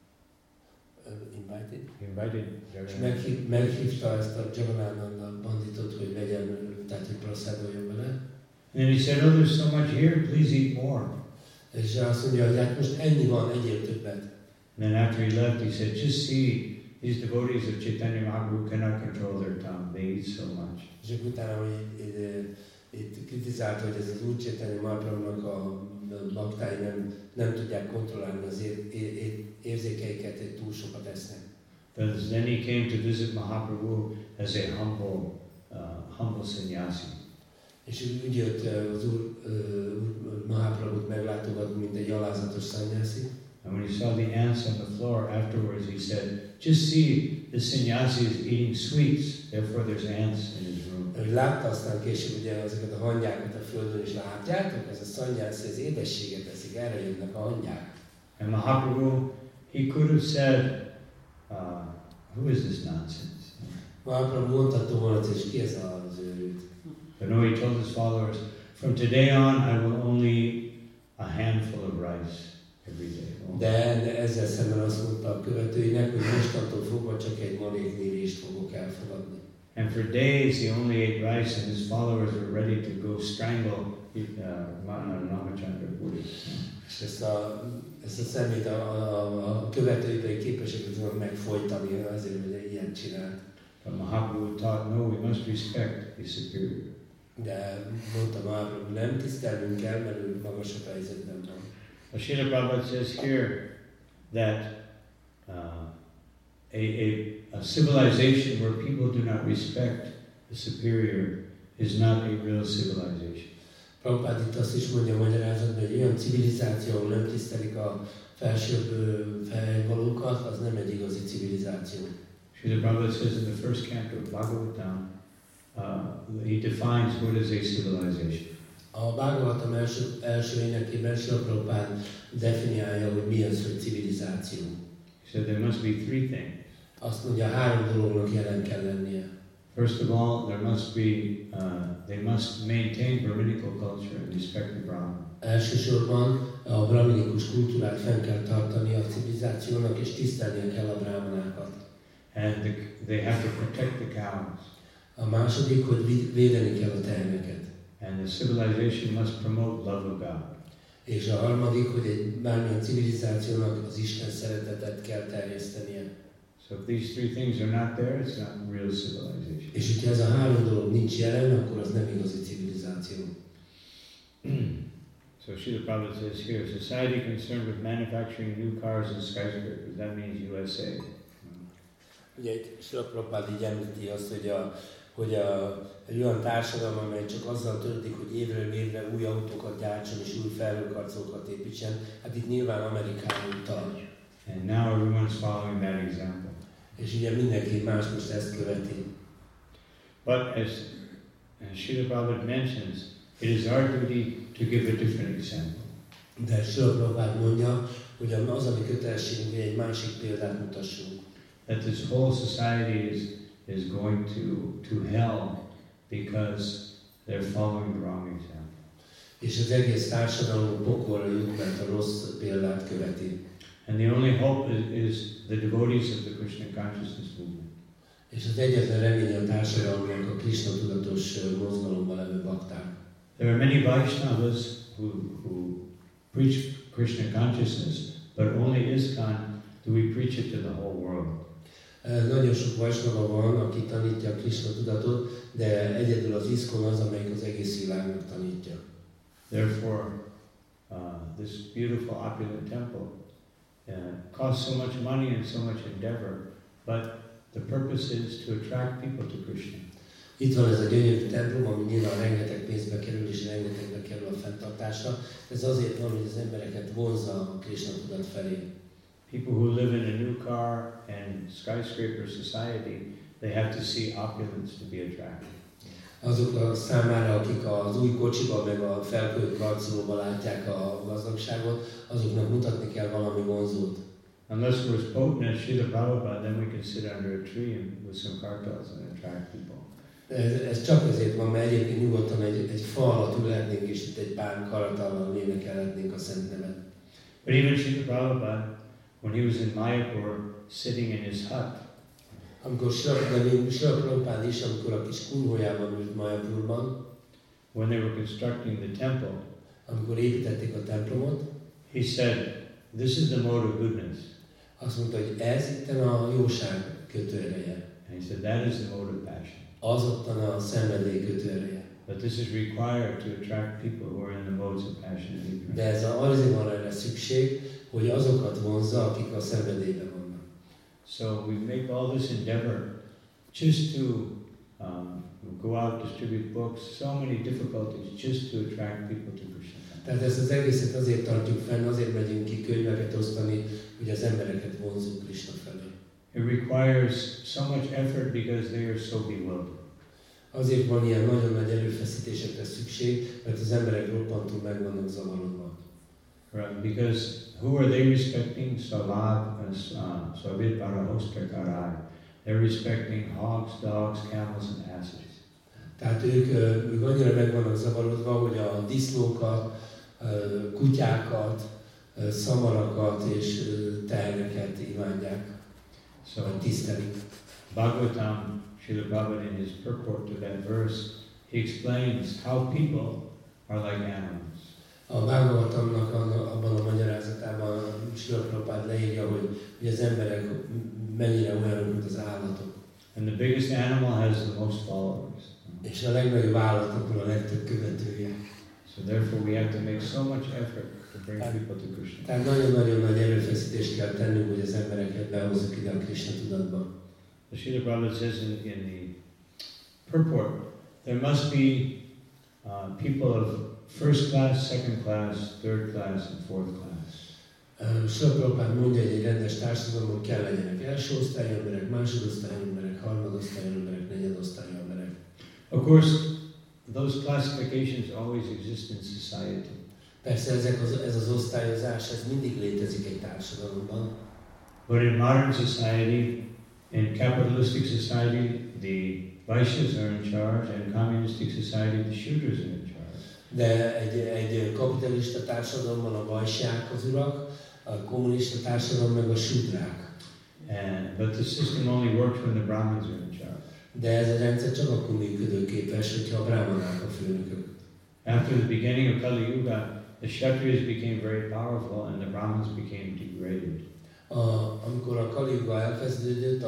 Invited És meghívta ezt a Jagadananda Panditot, hogy vegyen, tehát hogy prasadoljon vele. And he said, oh, there's so much here, please eat more. És azt mondja, hogy hát most ennyi van, egyél többet. And then after he left, he said, just see, these devotees of Chaitanya Mahaprabhu cannot control their tongue. They eat so much. És akkor utána, hogy itt kritizálta, hogy ez az Úr Chaitanya Mahaprabhunak a baktái nem tudják kontrollálni az érzékeiket, hogy túl sokat esznek. But then he came to visit Mahaprabhu as a humble sannyasi. És úgy jött az Úr Mahaprabhut meglátogatni, mint egy alázatos sannyasi. And when he saw the ants on the floor afterwards, he said, just see, the sannyasi is eating sweets, therefore there's ants in his room. Látta aztán később ugye ezeket a hangyákat a földön, és látjátok, ez a sannyasi, ez édességet eszik, erre jönnek a hangyák. And Mahaprabhu, he could have said, who is this nonsense? Mahaprabhu mondhatta volna, és ki ez az őrült? But no, he told his followers, from today on I will only a handful of rice every day. De ezzel szemben azt mondta a követőinek, hogy mostantól fogva csak egy maréknyi rést fogok elfogadni. And for days he only ate rice, and his followers were ready to go strangle Ramachandra Puri. És ezt a szemét a követői képesek tudnak megfojtani azért, hogy ilyen csinált. But Mahaprabhu taught, no, we must respect the superior. De mondta Mahaprabhu, nem tisztelnünk kell, mert ő magasabb helyzetben van. Srila Prabhupada says here that a civilization where people do not respect the superior is not a real civilization. Prabhupada itt azt is mondja magyarázatban, hogy olyan civilizáció, ahol nem tisztelik a felsőbb felvalókat, az nem egy igazi civilizáció. Srila Prabhupada says in the first canto of Bhagavatam, he defines what is a civilization. A Bhagavatam első énekében Srila Prabhupada definiálja, hogy mi az, hogy civilizáció. He said there must be three things. Azt mondja, 3 dolognak jelen kell lennie. First of all, there must be, they must maintain Brahminical culture and respect the Brahman. Elsősorban a brahminikus kultúrát fenn kell tartani a civilizációnak, és tisztelnie kell a brahmanákat. And they have to protect the cows. A második, hogy védeni kell a teheneket. And the civilization must promote love of God. És a harmadik, hogy egy bármilyen civilizációnak az Isten szeretetet kell terjesztenie. So if these three things are not there, it's not real civilization. És hogyha ez a 3 dolog nincs jelen, akkor az nem igazi civilizáció. So Srila Prabhupada says here, society concerned with manufacturing new cars and skyscrapers, that means USA. Ugye itt Srila Prabhupada így említi azt, hogy egy olyan társadalom, amely csak azzal történik, hogy évről évre új autókat gyártson és új felhőkarcolókat építsen, hát itt nyilván Amerikára utal. And now everyone's following that example. És ugye mindenki más most ezt követi. But as Srila Prabhupada mentions, it is our duty to give a different example. De Srila Prabhupada mondja, hogy az a mi kötelességünk, hogy egy másik példát mutassunk. That this whole society is going to hell because they're following the wrong example. És az egész társadalom pokolra jut, mert a rossz példát követi. And the only hope is the devotees of the Krishna consciousness movement. És az egyetlen remény a társadalomnak a Krishna tudatos mozgalomban levő bakták. There are many Vaishnavas who preach Krishna consciousness, but only ISKCON do we preach it to the whole world. Nagyon sok Vaishnava van, aki tanítja a Krishna tudatot, de egyedül az ISKCON az, amelyik az egész világnak tanítja. Therefore, this beautiful opulent temple costs so much money and so much endeavor, but the purpose is to attract people to Krishna. Itt van ez a gyönyörű templom, ami nyilván rengeteg pénzbe kerül, és rengetegbe kerül a fenntartásra. Ez azért van, hogy az embereket vonzza a Krishna tudat felé. People who live in a new car and skyscraper society, they have to see opulence to be attractive. Azok a számára, akik az új kocsiba, meg a felkőtt karcolóba látják a gazdagságot, azoknak mutatni kell valami vonzót. Unless we're as potent as Srila Prabhupada, then we can sit under a tree with some kartals and attract people. Ez csak azért van, mert egyébként nyugodtan egy fa alatt ülhetnénk, és itt egy pár karatallal énekelhetnénk a Szent Nevet. But even Srila Prabhupada, when he was in Mayapur, sitting in his hut, Amikor Srila Prabhupád is, amikor a kis kunyhójában ült Mayapurban, when they were constructing the temple, amikor építették a templomot, he said, "This is the mode of goodness." azt mondta, hogy ez itten a jóság kötőereje. And he said, "That is the mode of passion." Az ottan a szenvedély kötőereje. But this is required to attract people who are in the modes of passion and ignorance. De ez azért van erre szükség, hogy azokat vonzza, akik a szenvedélyben vannak. So we make all this endeavor just to go out, distribute books, so many difficulties just to attract people to Krishna. Tehát ezt az egészet azért tartjuk fenn, azért megyünk ki könyveket osztani, hogy az embereket vonzunk Krishna felé. It requires so much effort because they are so bewildered. Azért van ilyen nagyon nagy erőfeszítésekre szükség, mert az emberek roppantól meg vannak zavarodva. Right? Because who are they respecting? Salab and Sabit Parahostakarai. They're respecting hogs, dogs, camels, and asses. Tehát ők annyira meg vannak zavarodva, hogy a disznókat, kutyákat, szamarakat és teheneket imádják, So vagy tisztelik. Bhagavatam, Srila Prabhupada in his purport to that verse, he explains how people are like animals. A Bhagavatamnak abban a magyarázatában Srila Prabhupád leírja, hogy az emberek mennyire olyanok, mint az állatok. And the biggest animal has the most followers. És a legnagyobb állatokból a legtöbb követője. So therefore we have to make so much effort to bring people to Krishna. Tehát nagyon-nagyon nagy erőfeszítést kell tennünk, hogy az embereket behozzuk ide a Krishna tudatba. The Srila Prabhupada says in the purport, there must be people of first class, second class, third class, and fourth class. Srila Prabhupád mondja, hogy egy rendes társadalomban kell legyenek első osztályú emberek, másodosztályú emberek, harmadosztályú emberek, negyedosztályú emberek. Of course, those classifications always exist in society. Persze ez az osztályozás, ez mindig létezik egy társadalomban. But in modern society, in capitalistic society, the Vaishyas are in charge, and communistic society, the Shudras are in charge. De egy kapitalista társadalomban a vajsják az urak, a kommunista társadalom meg a sudrák. But the system only works when the Brahmins are in charge. De ez a rendszer csak akkor működőképes, hogyha a brahmanák a főnökök. After the beginning of Kali Yuga, the Kshatriyas became very powerful and the Brahmins became degraded. Amikor a Kali Yuga elkezdődött,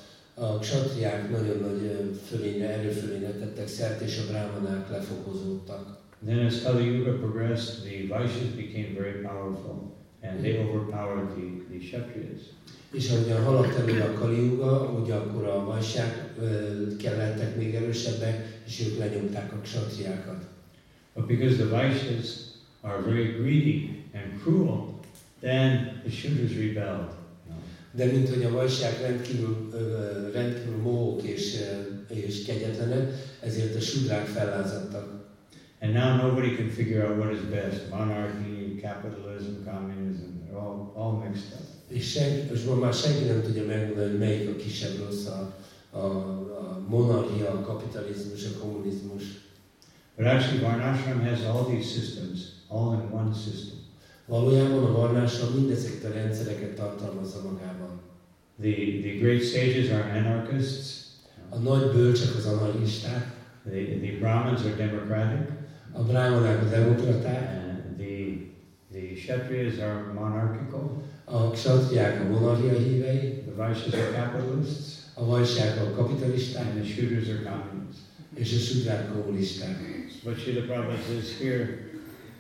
a kshatriyák nagyon nagy erőfölényre tettek szert, és a brahmanák lefokozódtak. Then as Kali Yuga progressed, the Vaishyas became very powerful and they overpowered the Kshatriyas. És ahogyan haladt elő a Kali Yuga, ugye akkor a vajsák lettek még erősebbek, és ők lenyomták a kshatriákat. But because the Vaishyas are very greedy and cruel, then the Shudras rebelled. De mint hogy a vajsák rendkívül mohók és kegyetlenek, ezért a sudrák fellázadtak. And now nobody can figure out what is best. Monarchy, capitalism, communism, they're all mixed up. És már senki nem tudja megmondani, hogy melyik a kisebb rossz, a monarchia, a kapitalizmus, a kommunizmus. But actually Varnashram has all these systems, all in one system. Valójában a varnásra mindezeket a rendszereket tartalmazza magában. The great sages are anarchists. A nagy bölcsek az anarchisták. The Brahmins are democratic. A brahmanák a demokraták. And the Kshatriyas are monarchical. A kshatriyák a monarchia hívei. The Vaishyas are capitalists. A vajsák a kapitalisták. And the Shudras are communists. És a sudrák kommunisták. But Srila Prabhupada says here,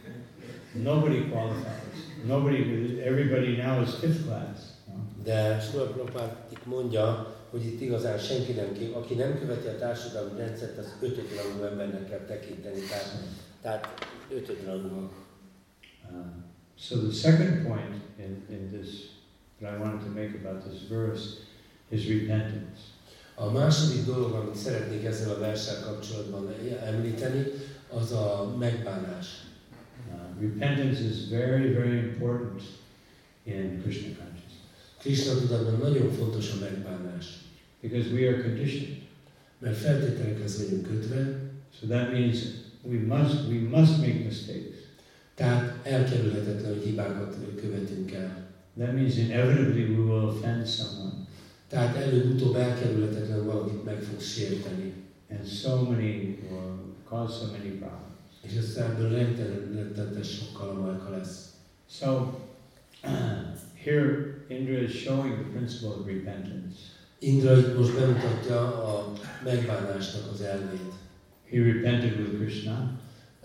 nobody qualifies. Everybody now is fifth class. De Srila Prabhupád itt mondja, hogy itt igazán senki nem aki nem követi a társadalmi rendszert, az ötödrangú embernek kell tekinteni, tehát ötödrangú. So the second point in this that I wanted to make about this verse is repentance. A második dolog, amit szeretnék ezzel a verssel kapcsolatban említeni, az a megbánás. Repentance is very, very important in Krishna consciousness. Krishna tudatban nagyon fontos a megbánás. Because we are conditioned. Mert feltételekhez vagyunk kötve. So that means we must make mistakes. Tehát elkerülhetetlen, hogy hibákat követünk el. That means inevitably we will offend someone. Tehát előbb-utóbb elkerülhetetlen valakit meg fog sérteni. And so many will cause so many problems. És aztán ebből rettenetes sok kalamalka lesz. So here Indra is showing the principle of repentance. Indra itt most bemutatja a megbánásnak az elvét. He repented with Krishna.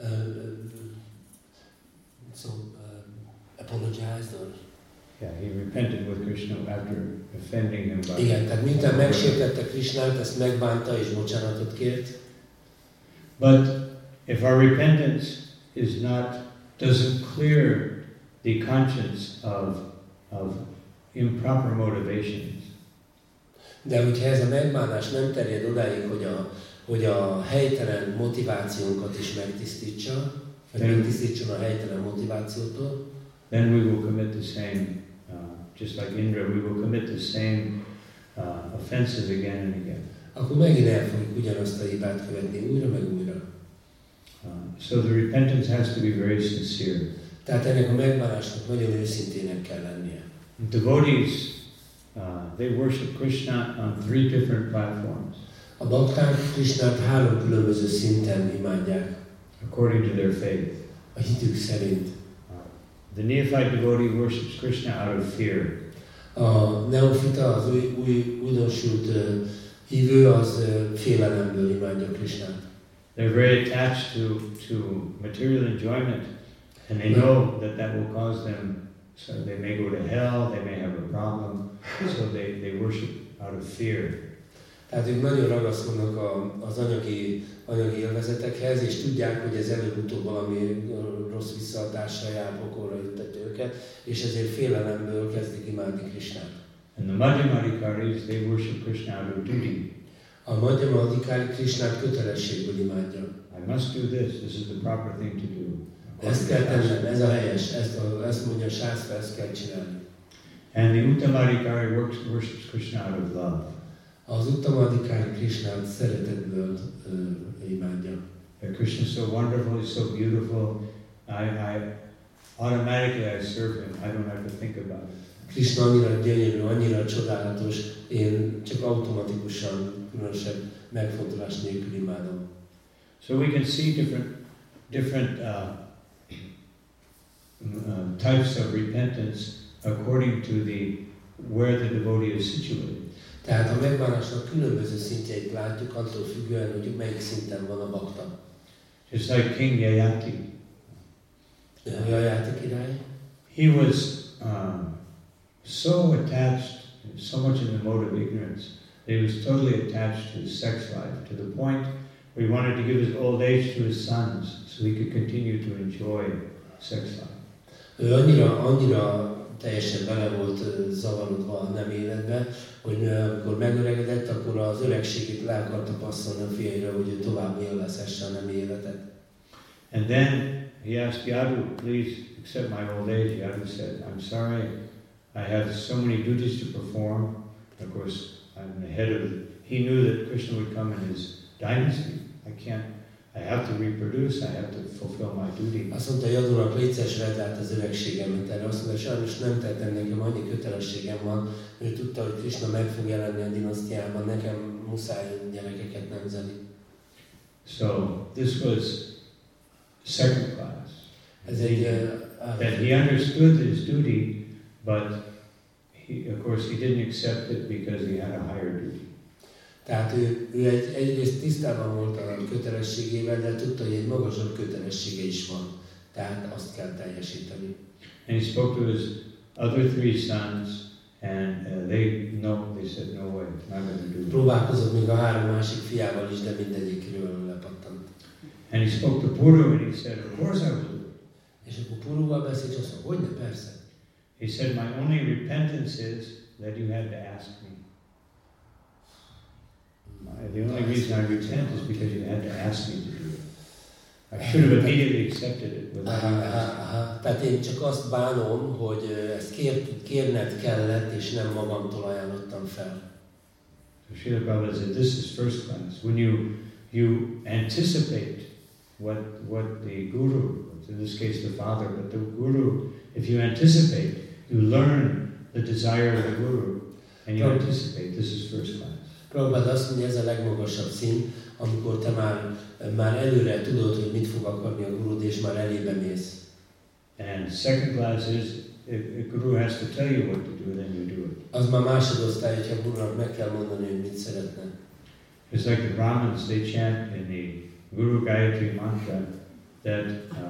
Apologized or? Yeah, he repented with Krishna after offending him by... Igen, tehát miután megsértette Krishnát, ezt megbánta és bocsánatot kért. But if our repentance doesn't clear the conscience of improper motivations. De hogyha ez a megbánás nem terjed odáig, hogy a helytelen motivációnkat is megtisztítsa, vagy megtisztítson a helytelen motivációtól, then we will commit the same, just like Indra, we will commit the same offenses again and again. Akkor megint el fogjuk ugyanazt a hibát követni újra meg újra. So the repentance has to be very sincere. Tehát ennek a megbánásnak nagyon őszintének kell lennie. Devotees, they worship Krishna on 3 different platforms. A bakták Krishnát 3 különböző szinten imádják. According to their faith. A hitük szerint. The neophyte devotee worships Krishna out of fear. A neofita, az újdonsult hívő, az félelemből imádja Krishnát. They're very attached to material enjoyment, and they know that will cause them, so they may go to hell, they may have a problem, so they worship out of fear. Tehát ők nagyon ragaszkodnak az anyagi élvezetekhez, és tudják, hogy ez előbb-utóbb valami rossz visszahatással jár, pokolra juttatja őket, és ezért félelemből kezdik imádni Krishnát. And the Madhyamadikaris, they worship Krishna out of duty. A Madhyamadikari Krishnát kötelességből imádja. I must do this is the proper thing to do. Ezt kell tennem, ez a helyes, ezt mondja a Sásztra, ezt kell csinálni. And the Uttamadikari worships Krishna out of love. Az Uttamadikari Krishnát szeretetből imádja. Krishna is so wonderful, he's so beautiful. I automatically serve him. I don't have to think about it. Krishna annyira gyönyörű, annyira csodálatos, én csak automatikusan, különösebb megfontolás nélkül imádom. So we can see different types of repentance according to where the devotee is situated. Tehát a megbánásnak különböző szintjeit látjuk, attól függően, hogy melyik szinten van a bakta. Just like King Yayati. Yayati király. He was so attached, so much in the mode of ignorance, that he was totally attached to his sex life, to the point where he wanted to give his old age to his sons, so he could continue to enjoy sex life. Ő annyira teljesen bele volt zavarodva a nem életbe, hogy amikor megöregedett, akkor az öregségét le akarta passzolni a fiaira, hogy ő tovább élvezhesse a nem életet. And then he asked Yadu, please accept my old age. Yadu said, I'm sorry, I have so many duties to perform. Of course, I'm the head of he knew that Krishna would come in his dynasty. I have to reproduce, I have to fulfill my duty. Azt mondta Jadunak, létszes vedd át az öregségemet erre. Azt mondta, sajnos nem tettem, nekem annyi kötelességem van, hogy ő tudta, hogy Krishna meg fog jelenni a dinasztiában, nekem muszáj gyerekeket nemzeni. So, this was second class. Ez egy that he understood his duty, but of course he didn't accept it because he had a higher duty. Tehát ő egyrészt tisztában volt a kötelességével, de tudta, hogy egy magasabb kötelessége is van. Tehát azt kell teljesíteni. And he spoke to his other 3 sons, and they said, no way, not going to do it. Próbálkozott még a 3 másik fiával is, de mindegyikről lepattant. And he spoke to Puru, and he said, of course I will do it. És akkor Puruval beszélt, és azt mondta, hogyne, persze. He said, my only repentance is that you had to ask me. The only reason I repent is because you had to ask me to do it. I should have immediately accepted it without you asking. Tehát én csak azt bánom, hogy ezt kérned kellett, és nem magamtól ajánlottam fel. So Srila Prabhupada said, this is first class. When you anticipate what the guru, in this case the father, but the guru, if you anticipate, you learn the desire of the guru, and you anticipate, this is first class. Prabhupada azt mondja, ez a legmagasabb szint, amikor te már előre tudod, hogy mit fog akarni a gurud, és már elébe mész. And second class is, if a guru has to tell you what to do, then you do it. Az már másodosztály, hogyha a gurunak meg kell mondani, hogy mit szeretne. It's like the Brahmins, they chant in the Guru Gayatri mantra that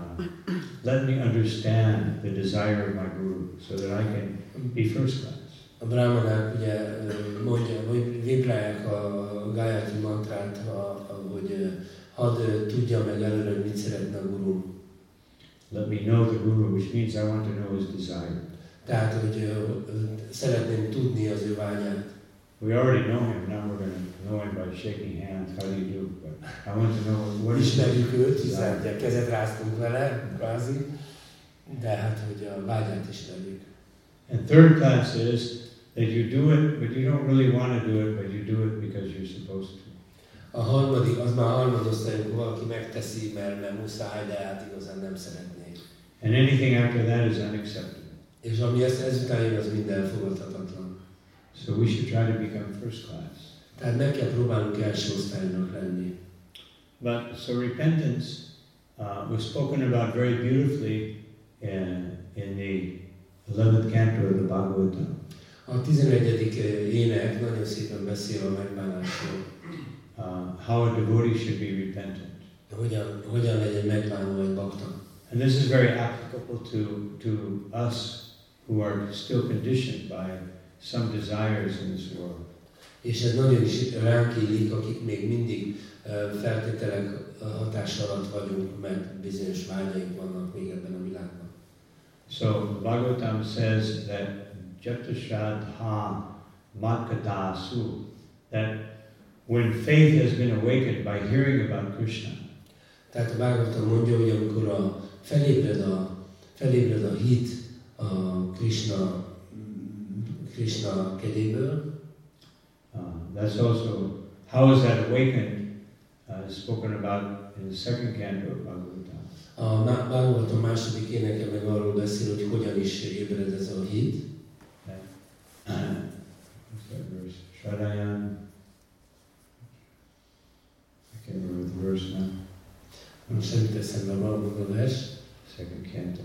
let me understand the desire of my guru so that I can be first class. A brahmanák ugye mondja, hogy vibrálják a Gayatri mantrát, hogy hadd tudja meg előre, hogy mit szeretne a guru. Let me know the guru, which means I want to know his desire. Tehát, hogy szeretném tudni az ő vágyát. We already know him, now we're going to know him by shaking hands, how do you do? But I want to know what is Ismerjük őt, hiszen ugye kezet ráztunk vele, kvázi, de hát, hogy a vágyát ismerjük. And third class is that you do it, but you don't really want to do it, but you do it because you're supposed to. A harmadik, az már harmadosztály, amikor valaki megteszi, mert muszáj, de hát igazán nem szeretnék. And anything after that is unacceptable. És ami ezután jön, az mind elfogadhatatlan. So we should try to become first class. Tehát meg kell próbálnunk első osztálynak lenni. But so repentance was spoken about very beautifully in the 11th canto of the Bhagavatam. A 11. ének nagyon szépen beszél a megbánásról. How a devotee should be repentant. Hogyan legyen megbánó egy bakta. And this is very applicable to us who are still conditioned by some desires in this world. És ez nagyon is ránk illik, akik még mindig feltételek hatás alatt vagyunk, mert bizonyos vágyaink vannak még ebben a világban. So Bhagavatam says that Jatasradha Makadasu, that when faith has been awakened by hearing about Krishna. Tehát a Bhagavatam mondja, hogy amikor felébred a hit a Krishna kedéből, that's also, how is that awakened, spoken about in the second canto of Bhagavatam. A Bhagavatam második éneke meg arról beszél, hogy hogyan is ébred ez a hit. What's that verse? Shadayan. I can't remember the verse now. Most sem jut eszembe valamelyik a vers. Second canto.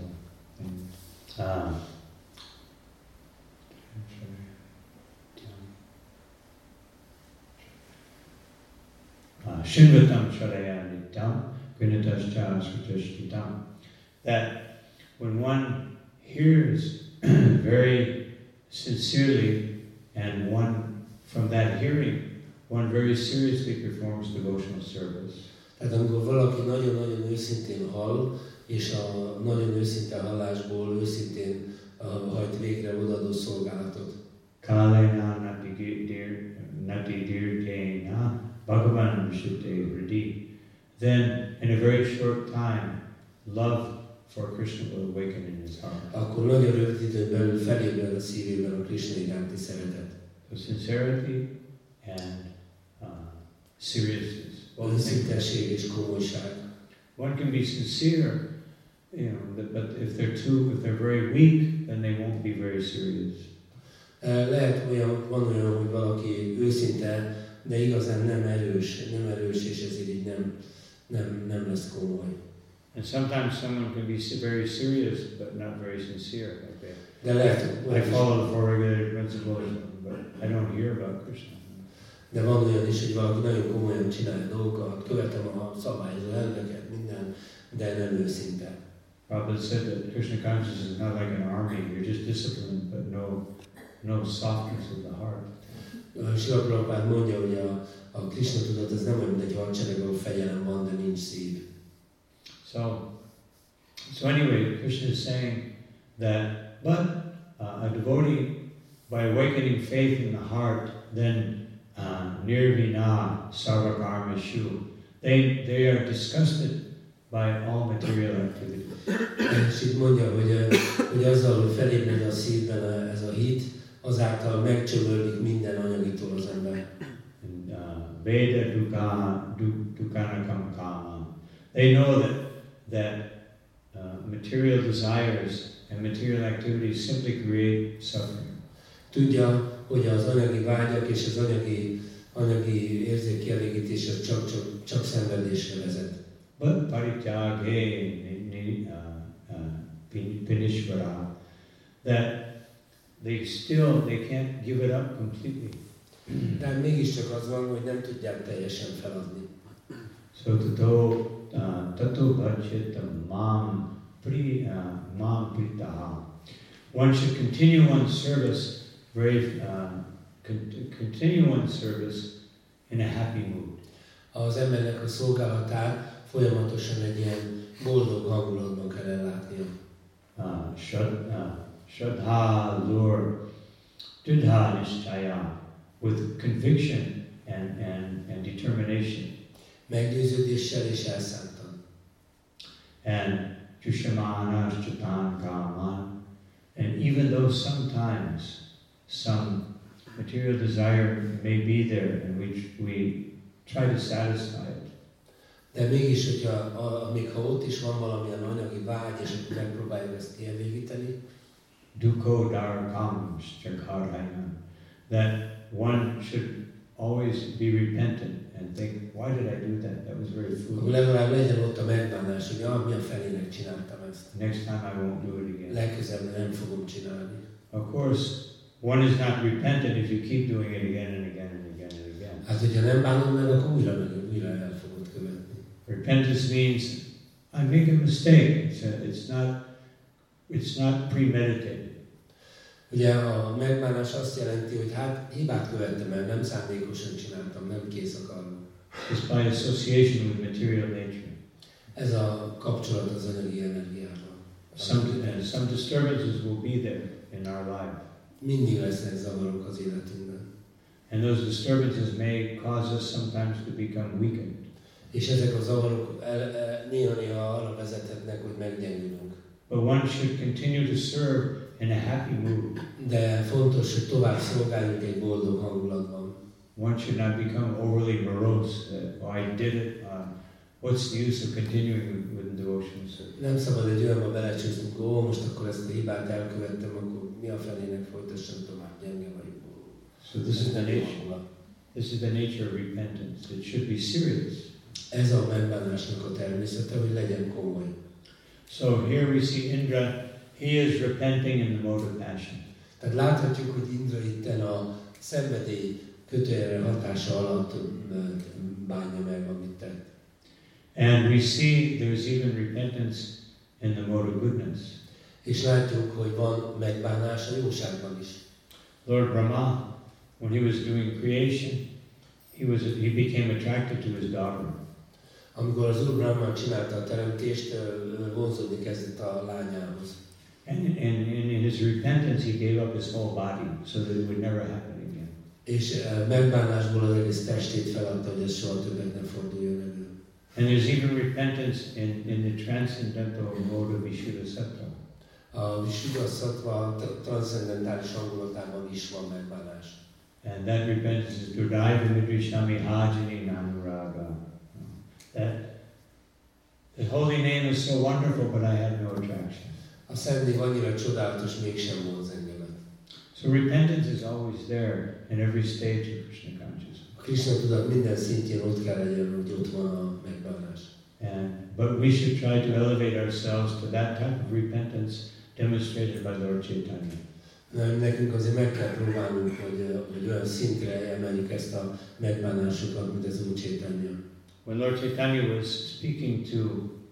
Shinvatam Shadayanitam Gunatascha Sritashtitam. That when one hears very sincerely and one from that hearing, one very seriously performs devotional service. Tehát amikor valaki nagyon-nagyon őszintén hall, és a nagyon őszinte hallásból őszintén hajt végre odaadó szolgálatot. Kalena nati dirtena Bhagavan Vishute Hridi. Then in a very short time, love for Krishna will awaken in his heart. Akkor nagyon rövid időn belül felébred a szívében a Krishna iránti szeretet. So sincerity and seriousseriousness. Őszintesség és komolyság. One can be sincere, but if they're very weak, then they won't be very serious. Lehet van olyan, hogy valaki őszinte, de igazán nem erős, és ezért így nem lesz komoly. And sometimes someone can be very serious, but not very sincere. Like de lehet, I follow the four regulated principles, but I don't hear about Krishna. De van olyan is, hogy valaki nagyon komolyan csinálja dolgokat, követem a szabályozó elveket, minden, de nem őszinte. Prabhupada said that Krishna consciousness is not like an army. You're just disciplined, but no softness of the heart. Srila Prabhupád mondja, hogy a Krishna tudat az nem olyan, mint egy hadsereg, ahol fegyelem van, de nincs szív. So anyway, Krishna is saying that, but a devotee, by awakening faith in the heart, then nirvina sarvakarmashu, they are disgusted by all material activities. És itt mondja, hogy azzal, hogy felébred a szívben ez a hit, azáltal megcsömörlik minden anyagitól az ember. Veda dukanakam kama. They know that material desires and material activities simply create suffering. Tudja, hogy az anyagi vágyak és az anyagi érzékkielégítés csak szenvedésre vezet. But parityage pinishvara, that they can't give it up completely. De mégiscsak az van, hogy nem tudják teljesen feladni. So tato bhajita mam pritaha. One should continue one's service continue one's service in a happy mood. Az embernek a szolgálatát folyamatosan egy ilyen boldog hangulatban kell ellátnia. Shraddha, lure, dudha nishchaya, with conviction and determination. Meggyőződéssel és elszántan. And jushamana chatan kaman. And even though sometimes some material desire may be there and we try to satisfy it. De mégis, még ha ott is van valamilyen anyagi vágy, és akkor megpróbáljuk ezt kielégíteni, Dukkho darakam chakarhaya, that one should always be repentant and think, why did I do that? That was very akkor foolish. legalább legyen ott a megbánás, hogy mi a felének csináltam ezt. Next time I won't do it again. Legközelebb nem fogom csinálni. Of course, one is not repentant if you keep doing it again and again and again and again. Hát, hogyha nem bánod meg, akkor újra el fogod követni. Repentance means I make a mistake. It's not premeditated. Ugye a megbánás azt jelenti, hogy hát hibát követtem el, nem szándékosan csináltam, nem kész akarva. It's by association with material nature. Ez a kapcsolat az anyagi energiával. Some disturbances will be there in our life. Mindig lesznek zavarok az életünkben. And those disturbances may cause us sometimes to become weakened. És ezek a zavarok néha-néha arra vezethetnek, hogy meggyengülünk. But one should continue to serve in a happy mood. De fontos, hogy tovább szolgáljunk egy boldog hangulatban. One should not become overly morose. I did it. What's the use of continuing with devotions? Nem szabad egy olyanba belecsúsznunk, most akkor ezt a hibát elkövettem, akkor mi a felének folytassam tovább, gyenge vagyok. So this is the nature. This is the nature of repentance. It should be serious. Ez a megbánásnak a természete, hogy legyen komoly. So here we see Indra. He is repenting in the mode of passion. Tehát láthatjuk, hogy Indra itten a szenvedély kötőjelre hatása alatt bánja meg, amit tett. And we see there's even repentance in the mode of goodness. És látjuk, hogy van megbánás a jóságban is. Lord Brahma, when he was doing creation, he became attracted to his daughter. Amikor az Úr Brahma csinálta a teremtést, vonzódni kezdett a lányához. And in his repentance, he gave up his whole body so that it would never happen again. És megbánásból az egész testét feladta, hogy ez soha többet ne forduljon elő. And there's even repentance in the transcendental mode of Vishuddha-sattva. A Vishuddha-sattva transzcendentális hangulatában is van megbánás. And that repentance is Durdaiva Midrishami Hajani Nanuraga. That the holy name is so wonderful, but I have no attraction. A szent név annyira csodálatos, mégsem vonz engemet. So repentance is always there in every stage of Krishna consciousness. A Krishna tudat minden szintjén ott kell legyen, hogy ott van a megbánás. But we should try to elevate ourselves to that type of repentance demonstrated by Lord Chaitanya. Nekünk azért meg kell próbálnunk, hogy olyan szintre emeljük ezt a megbánásokat, mint az Úr Chaitanya. When Lord Chaitanya was speaking to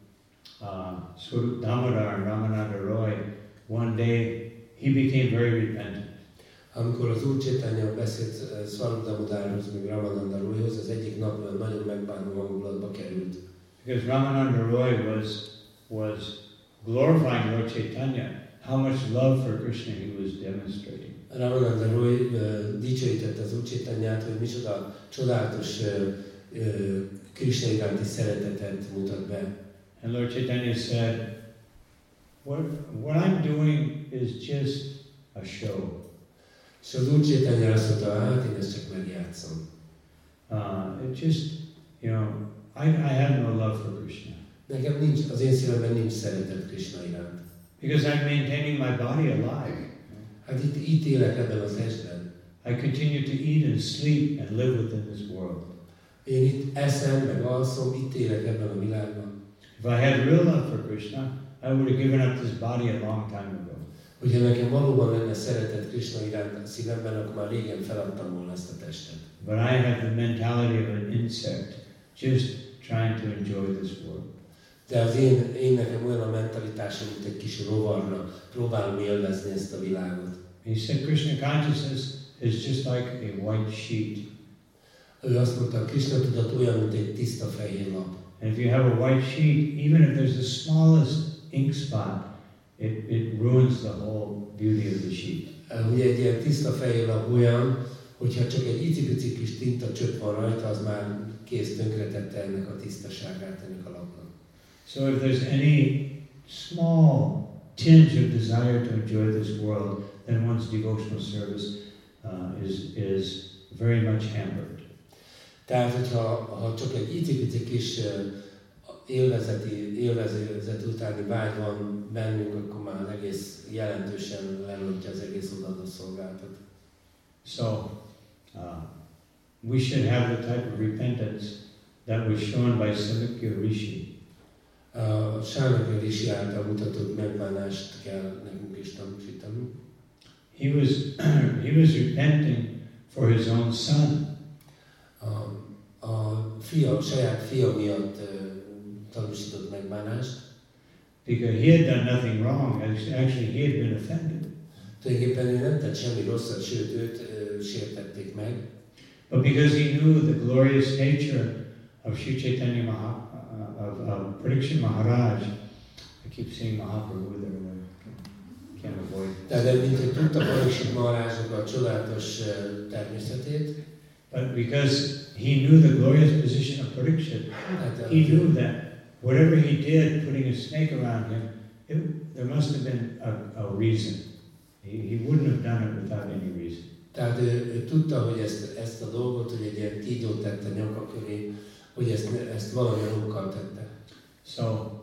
Swarup Damodar and Ramananda Roy, one day he became very repentant. Amikor az Úr Chaitanya beszélt Swarup Damodárhoz, meg Ramananda Royhoz, az egyik nap nagyon megbánó hangulatba került. Because Ramananda Roy was glorifying Lord Chaitanya, how much love for Krishna he was demonstrating. Ramananda Roy dicsőítette az Úr Chaitanyát, hogy micsoda csodálatos Krishna iránti szeretetet mutat be. And Lord Chaitanya said, what I'm doing is just a show. És az Úr Chaitanya azt mondta, hát én ezt csak megjátszom. It just, I have no love for Krishna. Nekem nincs, az én szívemben nincs szeretet Krishna iránt. Because I'm maintaining my body alive. Hát itt élek ebben az testben. I continue to eat and sleep and live within this world. Én itt eszem, meg alszom, itt élek ebben a világban. If I had real love for Krishna, I would have given up this body a long time ago. Hogyha nekem valóban lenne szeretet Krishna iránt a szívemben, akkor már régen feladtam volna ezt a testet. But I have the mentality of an insect, just trying to enjoy this world. De az én nekem olyan a mentalitásom, mint egy kis rovarnak, próbálom élvezni ezt a világot. He said Krishna consciousness is just like a white sheet. Ő azt mondta, Krishna tudat olyan, mint egy tiszta fehér lap. And if you have a white sheet, even if there's the smallest ink spot, it ruins the whole beauty of the sheet. Ugye egy ilyen tiszta fehér lap olyan, hogyha csak egy icipici kis tinta csöpp van rajta, az már kész tönkretette ennek a tisztaságát, ennek a lapnak. So if there's any small tinge of desire to enjoy this world, then one's devotional service is very much hampered. Tehát, hogyha csak egy icipici kis élvezet utáni vágy van bennünk, akkor már az egész jelentősen lerontja az egész odaadó szolgáltat. So, we should have the type of repentance that was shown by Sanukya Rishi. Sanukya Rishi által mutatott megbánást kell nekünk is tanúsítani. He was repenting for his own son. Saját fia miatt tanúsított megbánást. Because he had done nothing wrong, actually he had been offended. Tulajdonképpen ő nem tett semmi rosszat, sőt őt sértették meg. But because he knew the glorious nature of Sri Chaitanya of Parikshit Maharaj, I keep saying Mahaprabhu there, I can't avoid. De mint hogy tudta Parikshit Maharajnak a csodálatos természetét, but because he knew the glorious position of Parikshit, he knew that whatever he did, putting a snake around him, there must have been a reason. He wouldn't have done it without any reason. Tehát ő tudta, hogy ezt a dolgot, hogy egy ilyen kígyót tette nyaka köré, hogy ezt valamilyen okkal tette. So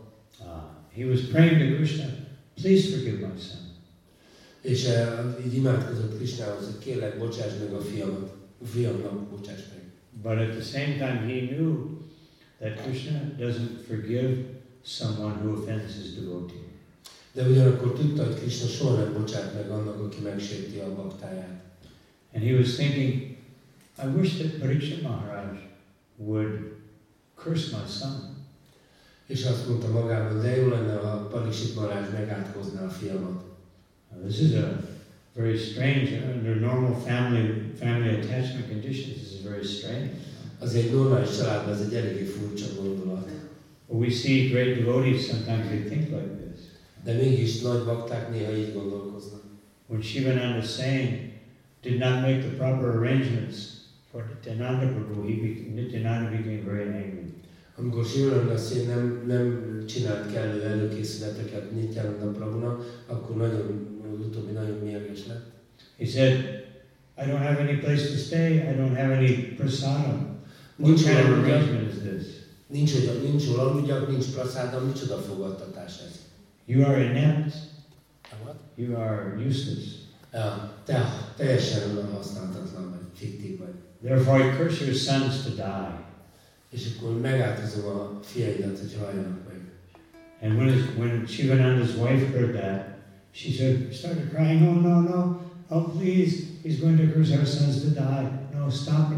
he was praying to Krishna, please forgive my son. És így imádkozott Krishnához, hogy kérlek, bocsáss meg a fiamnak, bocsáss meg. But at the same time he knew that Krishna doesn't forgive someone who offends his devotee. De ugyanakkor tudta, hogy Krishna soha nem bocsát meg annak, aki megsérti a baktáját. And he was thinking, I wish that Parikshit Maharaj would curse my son. És azt mondta magában, de jó lenne, ha Parikshit Maharaj megátkozná a fiamat. This is a very strange, under normal family attachment conditions, this is very strange. Az egy normális családban, ez egy eléggé furcsa gondolat. But we see great devotees, sometimes they think like this. De mégis nagy bakták néha így gondolkoznak. When Shivananda Sain did not make the proper arrangements for Nityananda Prabhu, Nityananda became very angry. Amikor Shivananda Sain nem csinált kellő előkészületeket Nityananda Prabhunak, akkor utóbbi nagyon mérges lett. He said, I don't have any place to stay, I don't have any prasadam. What kind of arrangement is this? Nincs hol aludjak, nincs prasádam, micsoda fogadtatás ez. You are inept. What? You are useless. Te teljesen használhatatlan vagy, fiktív vagy. Therefore I curse your sons to die. És akkor megáltozom a fiaidat, hogy halljanak meg. And when Shivananda's wife heard that, she started crying, oh no, oh please, he's going to curse our sons to die. No, stop him.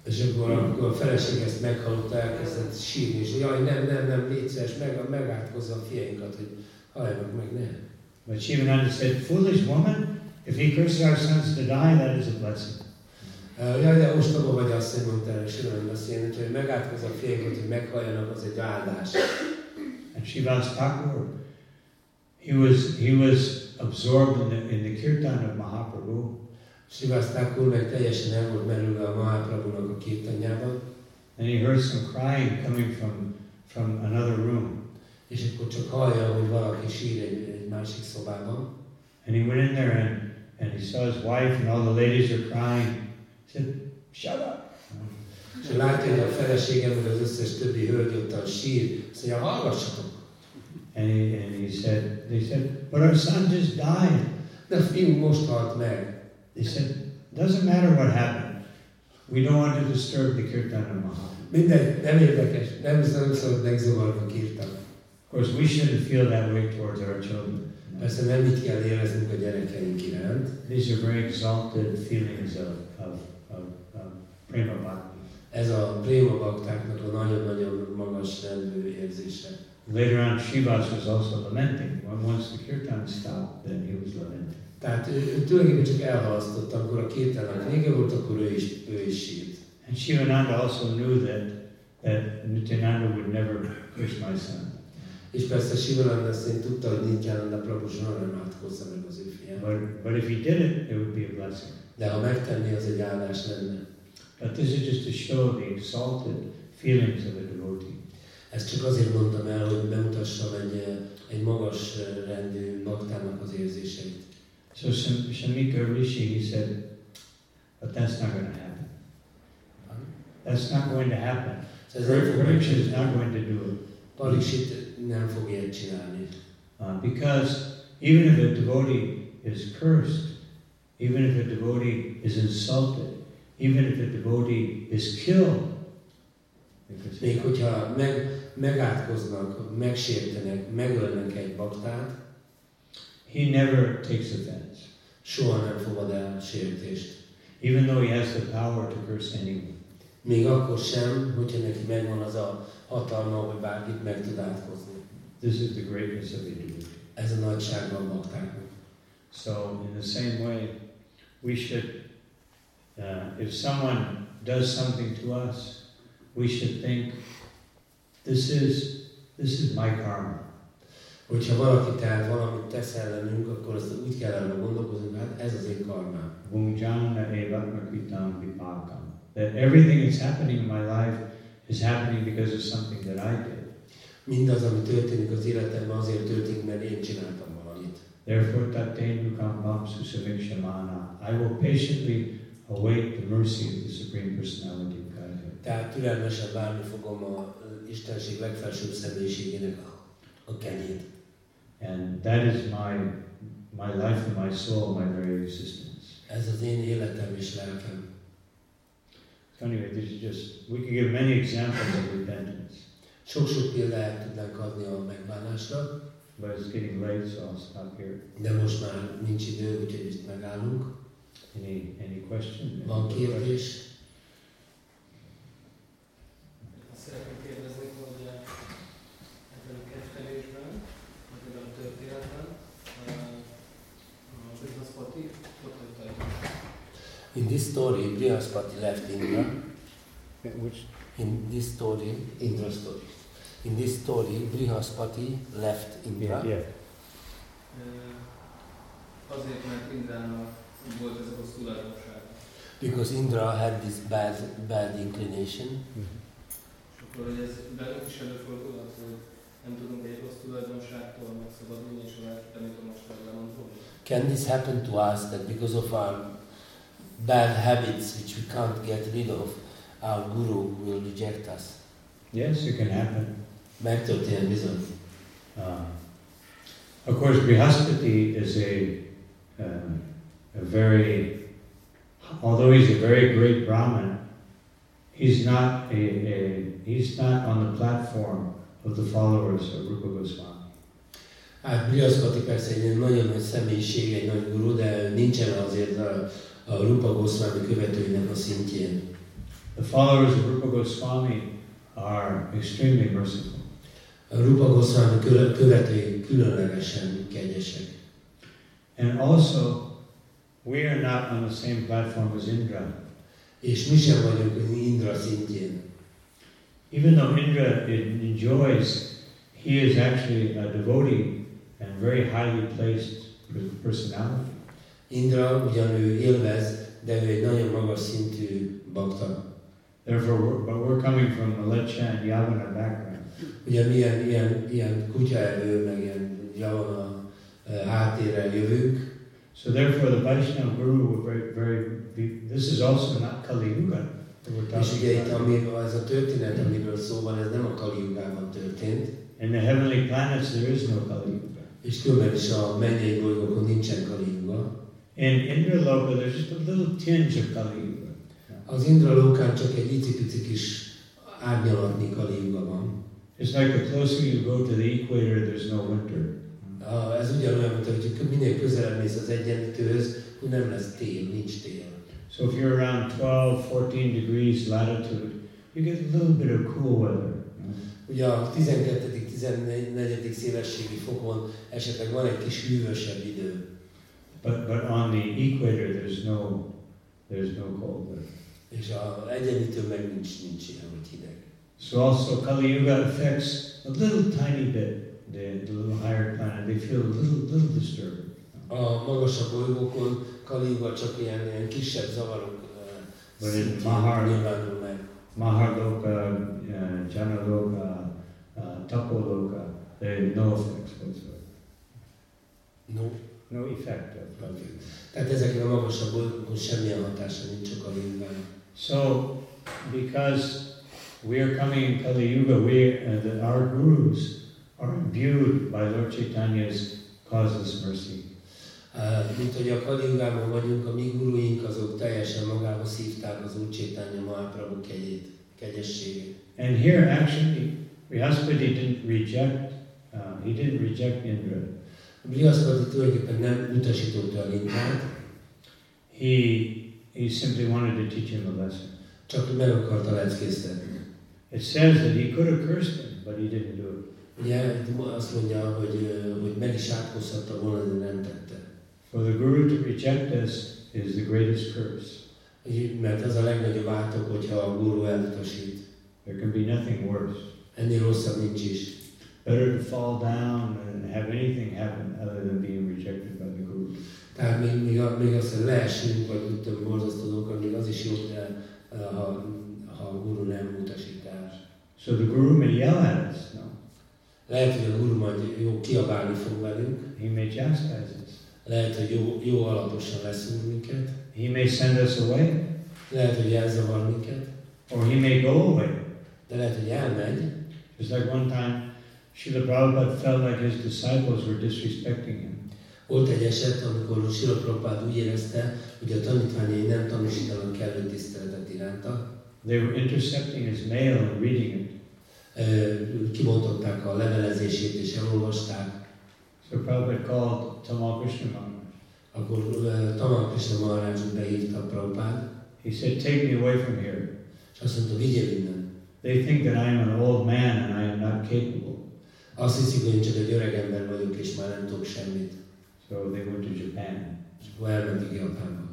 És akkor a feleség ezt meghallotta, elkezdett sírni, és jaj, nem, légy szíves, megátkozza a fiainkat, hogy halljanak meg, ne. But Shivananda said, foolish woman, if he curses our sons to die, that is a blessing. Jaj, de ostoba vagy, azt mondta el, Shivananda azt jelenti, hogy megátkozza a fiainkat, hogy meghalljanak, az egy áldás. And Srivas Thakur, he was absorbed in the kirtan of Mahaprabhu. Srivas Thakur meg teljesen el volt merülve a Mahaprabhunak a kirtanjában. And he heard some crying coming from another room. És akkor csak hallja, hogy valaki sír egy másik szobában. And he went in there and he saw his wife and all the ladies are crying. He said, shut up. És látja, hogy a feleségem, meg az összes többi hölgy ottan sír, azt mondja, hallgassatok. And they said, but our son just died. De a fiú most halt meg. They said, doesn't matter what happened. We don't want to disturb the kirtan of Mahaprabhu. Mindegy, nem érdekes, nem szabad megzavarni a kirtan. Of course, we shouldn't feel that way towards our children. Persze nem így kell éreznünk a gyerekeink iránt. These are very exalted feelings of prema bhakti. Ez a préma baktáknak a nagyon-nagyon magas rendű érzése. Later on, Srivas was also lamenting. Once the kirtan stopped, then he was lamenting. Tehát ő tulajdonképpen csak elhalasztotta, amikor a kirtannak vége volt, akkor ő is sírt. And Shivananda also knew that Nityananda would never curse my son. És persze Shivananda szerint tudta, hogy Nityananda Prabhu soha nem átkozza meg az ő fiát. But if he did it, it would be a blessing. De ha megtenné, az egy áldás lenne. But this is just to show the exalted feelings of a devotee. Ezt csak azért mondtam el, hogy bemutassam egy magas rendű baktának az érzéseit. So Shamika Rishi, he said, but that's not going to happen. That's not going to happen. Parikshit is not going to do it. Parikshit nem fog ilyet csinálni. Because even if a devotee is cursed, even if a devotee is insulted, even if a devotee is killed, még hogyha megátkoznak, megsértenek, megölnek egy baktát, he never takes offense. Soha nem fogad el sértést. Even though he has the power to curse anyone. Még akkor sem, hogyha neki megvan az a hatalma, hogy bárkit meg tud átkozni. This is the greatness of the devotee. Ez a nagysága a baktáknak. So in the same way, we should, if someone does something to us, we should think, this is my karma. Hogyha valaki tehát valamit tesz ellenünk, akkor azt úgy kell erre gondolkozni, hát ez az én karmám. That everything that's happening in my life is happening because of something that I did. Mindaz, ami történik az életemben, azért történik, mert én csináltam valamit. Therefore, tattenu-kampam susavikshamana. I will patiently await the mercy of the Supreme Personality of Godhead. Tehát türelmesen várni fogom a Istenség legfelsőbb személyiségének a kenyét. And that is my life and my soul, my very existence. Ez az én életem és lelkem. So anyway, this is just, we can give many examples of repentance. Sok-sok példát tudnánk adni a megbánásra. But it's getting late, so I'll stop here. De most már nincs idő, úgyhogy itt megállunk. Any question? Van kérdés? Szeretném kérdezni, hogy ebben a kettelésben, ebben a történetben, a Brihaspati ott hagyta el. In this story, Brihaspati left Indra. Which? In this story, Indra story. In this story, Brihaspati left Indra. Yeah. Azért, mert Indrának volt ez a rossz tulajdonsága. Because Indra had this bad inclination. És akkor, hogy ez velünk is előfordulhat, hogy nem tudunk egy rossz tulajdonságtól megszabadulni, és a lelki tanítomástól lemondani. Can this happen to us that because of our bad habits which we can't get rid of, our guru will reject us? Yes, it can happen. Megtörtént bizony. Of course, Brihaspati is a very, although he's a very great Brahmin, he's not on the platform of the followers of Rupa Goswami. Hát Brihaspati persze egy nagyon nagy személyiség, egy nagy guru, de nincsen azért a Rupa Goswami követőinek a szintjén. The followers of Rupa Goswami are extremely merciful. A Rupa Goswami követői különlegesen kegyesek. And also, we are not on the same platform as Indra. És mi sem vagyunk Indra szintjén. Even though Indra enjoys, he is actually a devotee and very highly placed personality. Indra ugyan ő élvez, de ő egy nagyon magas szintű bakta. Therefore, but we're coming from Malecha and Yavana background. Ugye mi ilyen kutyaerő, meg ilyen javana háttérrel jövünk. So therefore, the Vaishnava Guru will this is also not Kali Yuga. És ugye itt ez a történet, amiről szó van, ez nem a Kali Jugában történt. In the heavenly planets there is no Kali Yuga. És különben is a mennyei bolygókon nincsen Kali Yuga. In Indraloka there's just a little tinge of Kali Yuga. Az Indralókán csak egy icipici kis árnyalatnyi Kali Yuga van. It's like the closer you go to the equator, there's no winter. Ez ugyanolyan, mint hogy minél közelebb mész az egyenlítőhöz, hogy nem lesz tél, nincs tél. So if you're around 12-14 degrees latitude, you get a little bit of cool weather. Ugye a 12.-14. szélességi fokon esetleg van egy kis hűvösebb idő. But on the equator there's no cold weather. És az egyenlítő meg nincs ilyen, hogy hideg. So also Kali Yuga affects a little tiny bit the little higher planet. They feel a little disturbed. A magasabb bolygókon Kali Yuga csak ilyen kisebb zavarok szintén nyilvánul meg. Mahaloka, Janaloka, Tapoloka, they have no effects whatsoever. No effect of Kali Yuga. Tehát ezekre a magasabb bolygókon semmilyen hatása nincs a Kali Yugának. So, because we are coming in Kali Yuga, our gurus are imbued by Lord Chaitanya's causeless mercy. Mint hogy a Kali Jugában vagyunk, a mi guruink azok teljesen magába szívták az Úr Chaitanya Mahaprabhu kegyességét. And here actually, Brihaspati didn't reject Indra. Brihaspati tulajdonképpen nem utasította a Indrát. He simply wanted to teach him a lesson. Csak meg akarta leckésztetni. It says that he could have cursed him, but he didn't do it. Ugye azt mondja, hogy meg is átkozhatta volna, de nem tette. For the Guru to reject us is the greatest curse. Mert az a legnagyobb átok, hogyha a Guru elutasít. There can be nothing worse. Ennél rosszabb nincs is. Better to fall down and have anything happen other than being rejected by the Guru. Tehát még azt, hogy leesünk, vagy úgy több borzasztó dolgokat, még az is jó, ha a Guru nem utasítás. So the Guru may yell at us, no? Lehet, hogy a Guru majd jó kiabálni fog velünk. He may chastise us. Lehet, hogy jó alaposan leszünk minket. He may send us away. Lehet, hogy elzavar minket. Or he may go away. De lehet, hogy elmegy. It's like one time, Srila Prabhupada felt like his disciples were disrespecting him. Volt egy eset, amikor Srila Prabhupada úgy érezte, hogy a tanítványai nem tanúsítanak kellő tiszteletet iránta. They were intercepting his mail and reading it. Kibontották a levelezését és elolvasták. So Prabhupada called Tamal Krishna Maharaj. Akkor Tamal Krishna Maharajot behívta Prabhupada. He said, take me away from here. És azt mondta, vigyél innen. They think that I am an old man and I am not capable. Azt hiszik, hogy én csak egy öreg ember vagyok és már nem tudok semmit. So they went to Japan. És akkor elmentek Japánba.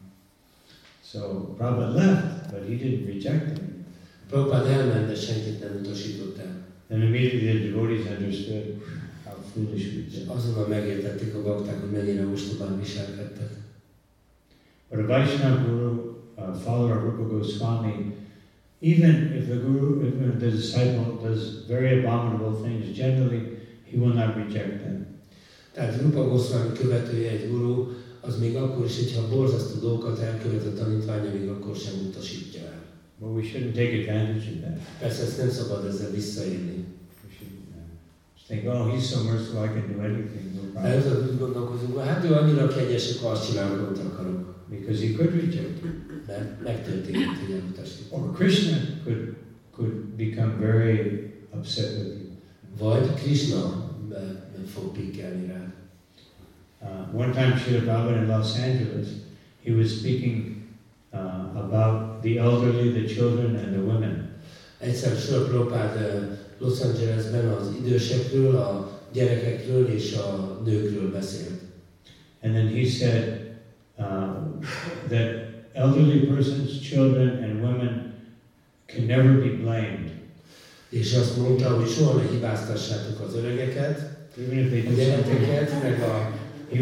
So Prabhupada left, but he didn't reject him. Prabhupada elment, de senkit nem utasított el. Then immediately the devotees understood how foolish we És did. azonnal megértették a bakták, hogy mennyire ostobán viselkedtek. But a Vaishnava Guru, a follower of Rupa Goswami, even if the disciple does very abominable things, generally he will not reject them. Tehát Rupa Goswami követője egy guru, az még akkor is, hogyha borzasztó dolgokat elkövet a tanítványa, még akkor sem utasítja el. But we shouldn't take advantage of that. Persze ezt nem szabad ezzel visszaélni. We should think, oh, he's so merciful, I can do anything, no problem. Mert úgy gondolkozunk, hogy hát ő annyira kegyes, akkor azt csinálok, amit akarok. Because he could reject it. Mert megtörtént, hogy elutasít. Or Krishna could become very upset with you. Vagy Krishna fog pikkelni rá. One time Srila Prabhupada in Los Angeles, he was speaking about the elderly, the children, and the women. Egyszer Srila Prabhupád Los Angelesben az idősekről, a gyerekekről és a nőkről beszélt. And then he said that elderly persons, children, and women can never be blamed. És azt mondta, hogy soha ne hibáztassátok az öregeket, Even if they a do gyerekeket, something, meg a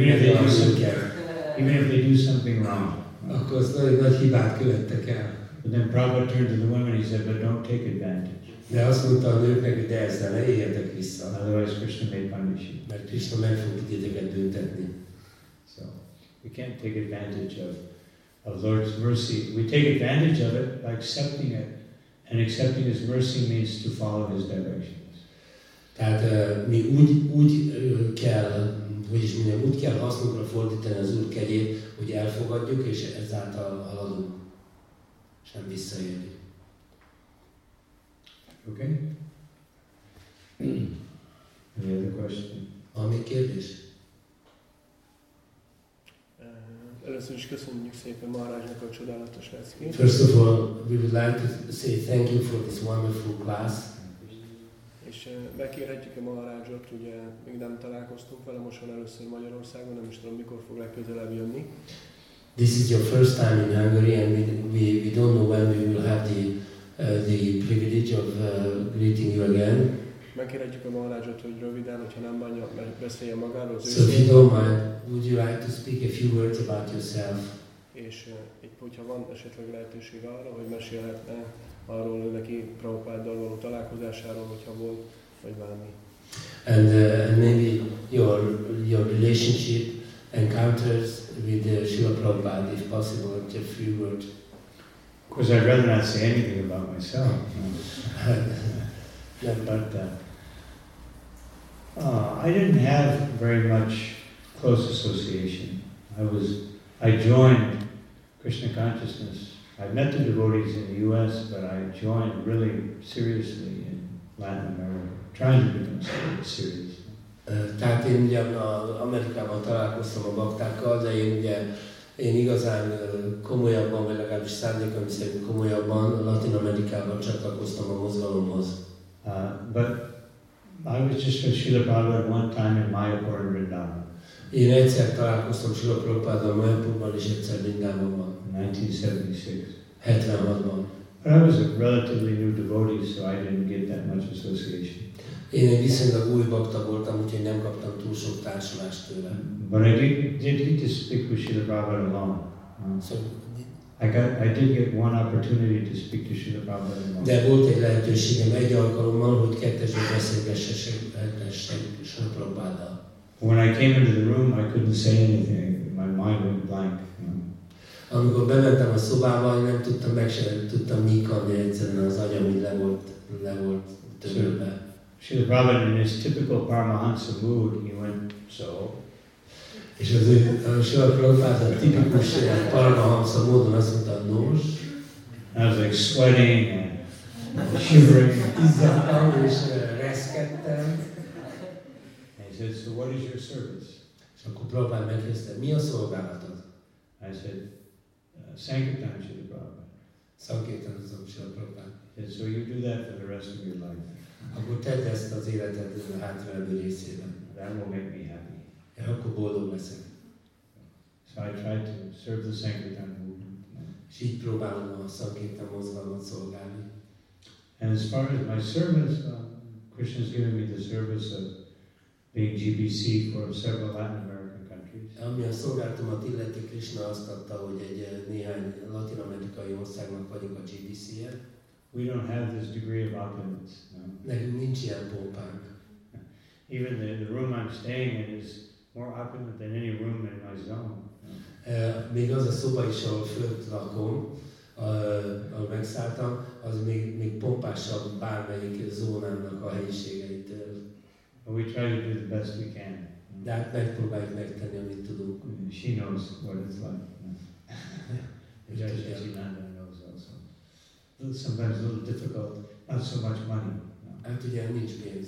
even if they do something wrong. akkor az nagyon nagy hibát követtek el. But then Prabhupada turned to the women, he said, but don't take advantage. De azt mondta a nőknek, hogy de ezzel ne éljetek vissza, Otherwise Krishna may punish you. mert Krishna meg fog titeket büntetni. So we can't take advantage of Lord's mercy. We take advantage of it by accepting it. And accepting His mercy means to follow His directions. Tehát mi úgy kell, úgy kell hasznunkra fordítani az Úr kegyét, hogy elfogadjuk, és ezáltal haladunk, és nem visszaélünk. Okay? Any other question? Van még kérdés? Először is köszönjük szépen Maharajnak a csodálatos leszkét. First of all, we would like to say thank you for this wonderful class. És megkérhetjük-e Maharajot, ugye még nem találkoztunk vele, most van először Magyarországon, nem is tudom mikor fog legközelebb jönni. This is your first time in Hungary, and we don't know when we will have the privilege of greeting you again. Megkérhetjük a Maharajot, hogy röviden, hogyha nem bánja, beszéljen magáról az So if you don't mind, would you like to speak a few words about yourself? És hogyha van esetleg lehetőség arra, hogy mesélhetne arról ő neki Prabhupáddal való találkozásáról, hogyha volt, vagy valami. And maybe your relationship, encounters with Srila Prabhupada, if possible, just a few words. Of course, I'd rather not say anything about myself. But I didn't have very much close association. I joined Krishna consciousness. I met the devotees in the U.S., but I joined really seriously in Latin America, trying to become serious. Tehát én ugyan Amerikában találkoztam a baktákkal, de én igazán komolyabban, vagy legalábbis szándékom szerint komolyabban Latin Amerikában csatlakoztam a mozgalomhoz. But I was just with Srila Prabhupada one time in Mayapur and Vrindavan. Én egyszer találkoztam Srila Prabhupáddal Mayapurban, és egyszer Vrindávonban. 1976. 76-ban. But I was a relatively new devotee, so I didn't get that much association. Én egy viszonylag új bakta voltam, úgyhogy nem kaptam túl sok társulást tőle. But I did get to speak with Srila Prabhupada alone. So, I did get one opportunity to speak to Srila Prabhupada alone. de volt egy lehetőségem egy alkalommal, hogy kettesben beszélgessek Srila Prabhupáddal. When I came into the room, I couldn't say anything. My mind went blank. Amikor bementem a szobába, nem tudtam, meg sem tudtam nyíkani, egyszerűen az agyam így le volt törölve. Srila Prabhupada, in his typical Paramahansa mood, he went, so. És az ő Srila Prabhupád a tipikus Paramahansa módon azt mondta, nos. I was like sweating and shivering. Izzadtam és reszkedtem. And he said, so what is your service? És akkor Prabhupád megkezdte, mi a szolgálatod? I said, Sankirtan Srila Prabhupada. Szankirtanozom Srila Prabhupád. He said, so you do that for the rest of your life. Akkor tedd ezt az életed hátralévő részében. That will make me happy. És akkor boldog leszek. So I tried to serve the Sankirtan movement. És így próbálom a Sankirtan mozgalmat szolgálni. And as far as my service, Krishna's given me the service of being GBC for several Latin American countries. Ami a szolgálatomat illeti, Krishna azt adta, hogy néhány latin-amerikai országnak vagyok a GBC-je. We don't have this degree of opulence. No? Nekünk nincs ilyen pompánk. Even the room I'm staying in is more opulent than any room in my zone. No? Még az a szoba is, ahol fönt lakom, ahol megszálltam, az még pompásabb bármelyik zónának a helyiségeitől. But we try to do the best we can. De hát megpróbáljuk megtenni, amit tudunk. She knows what it's like. Jajashinanda knows also. Sometimes a little difficult, not so much money. No. Hát ugye nincs pénz.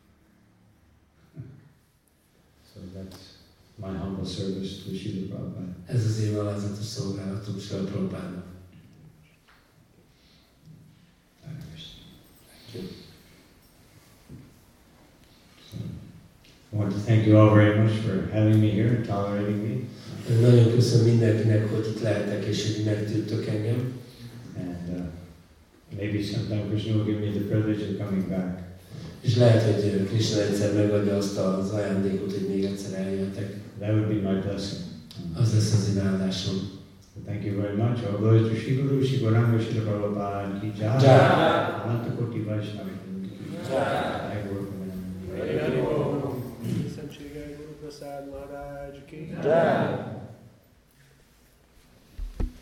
So that's my humble service to Srila Prabhupada. Ez az én alázatos szolgálatom Srila Prabhupádnak. I want to thank you all very much for having me here and tolerating me. Nagyon köszönöm mindenkinek, hogy itt lehetek és hogy megtűrtök engem. And maybe sometime Krishna will give me the privilege of coming back. És lehet, hogy Krishna egyszer megadja azt az ajándékot, hogy még egyszer eljöhetek. That would be my blessing. Az lesz az én áldásom. Thank you very much. All glory to Shri Guru, Shri Gauranga, Shri Prabhupada ki jai. Jai. Ananta Koti Vaishnava ki jai. Jai Guru Govinda. Szentséggel Guru Prasad Maharaj ki.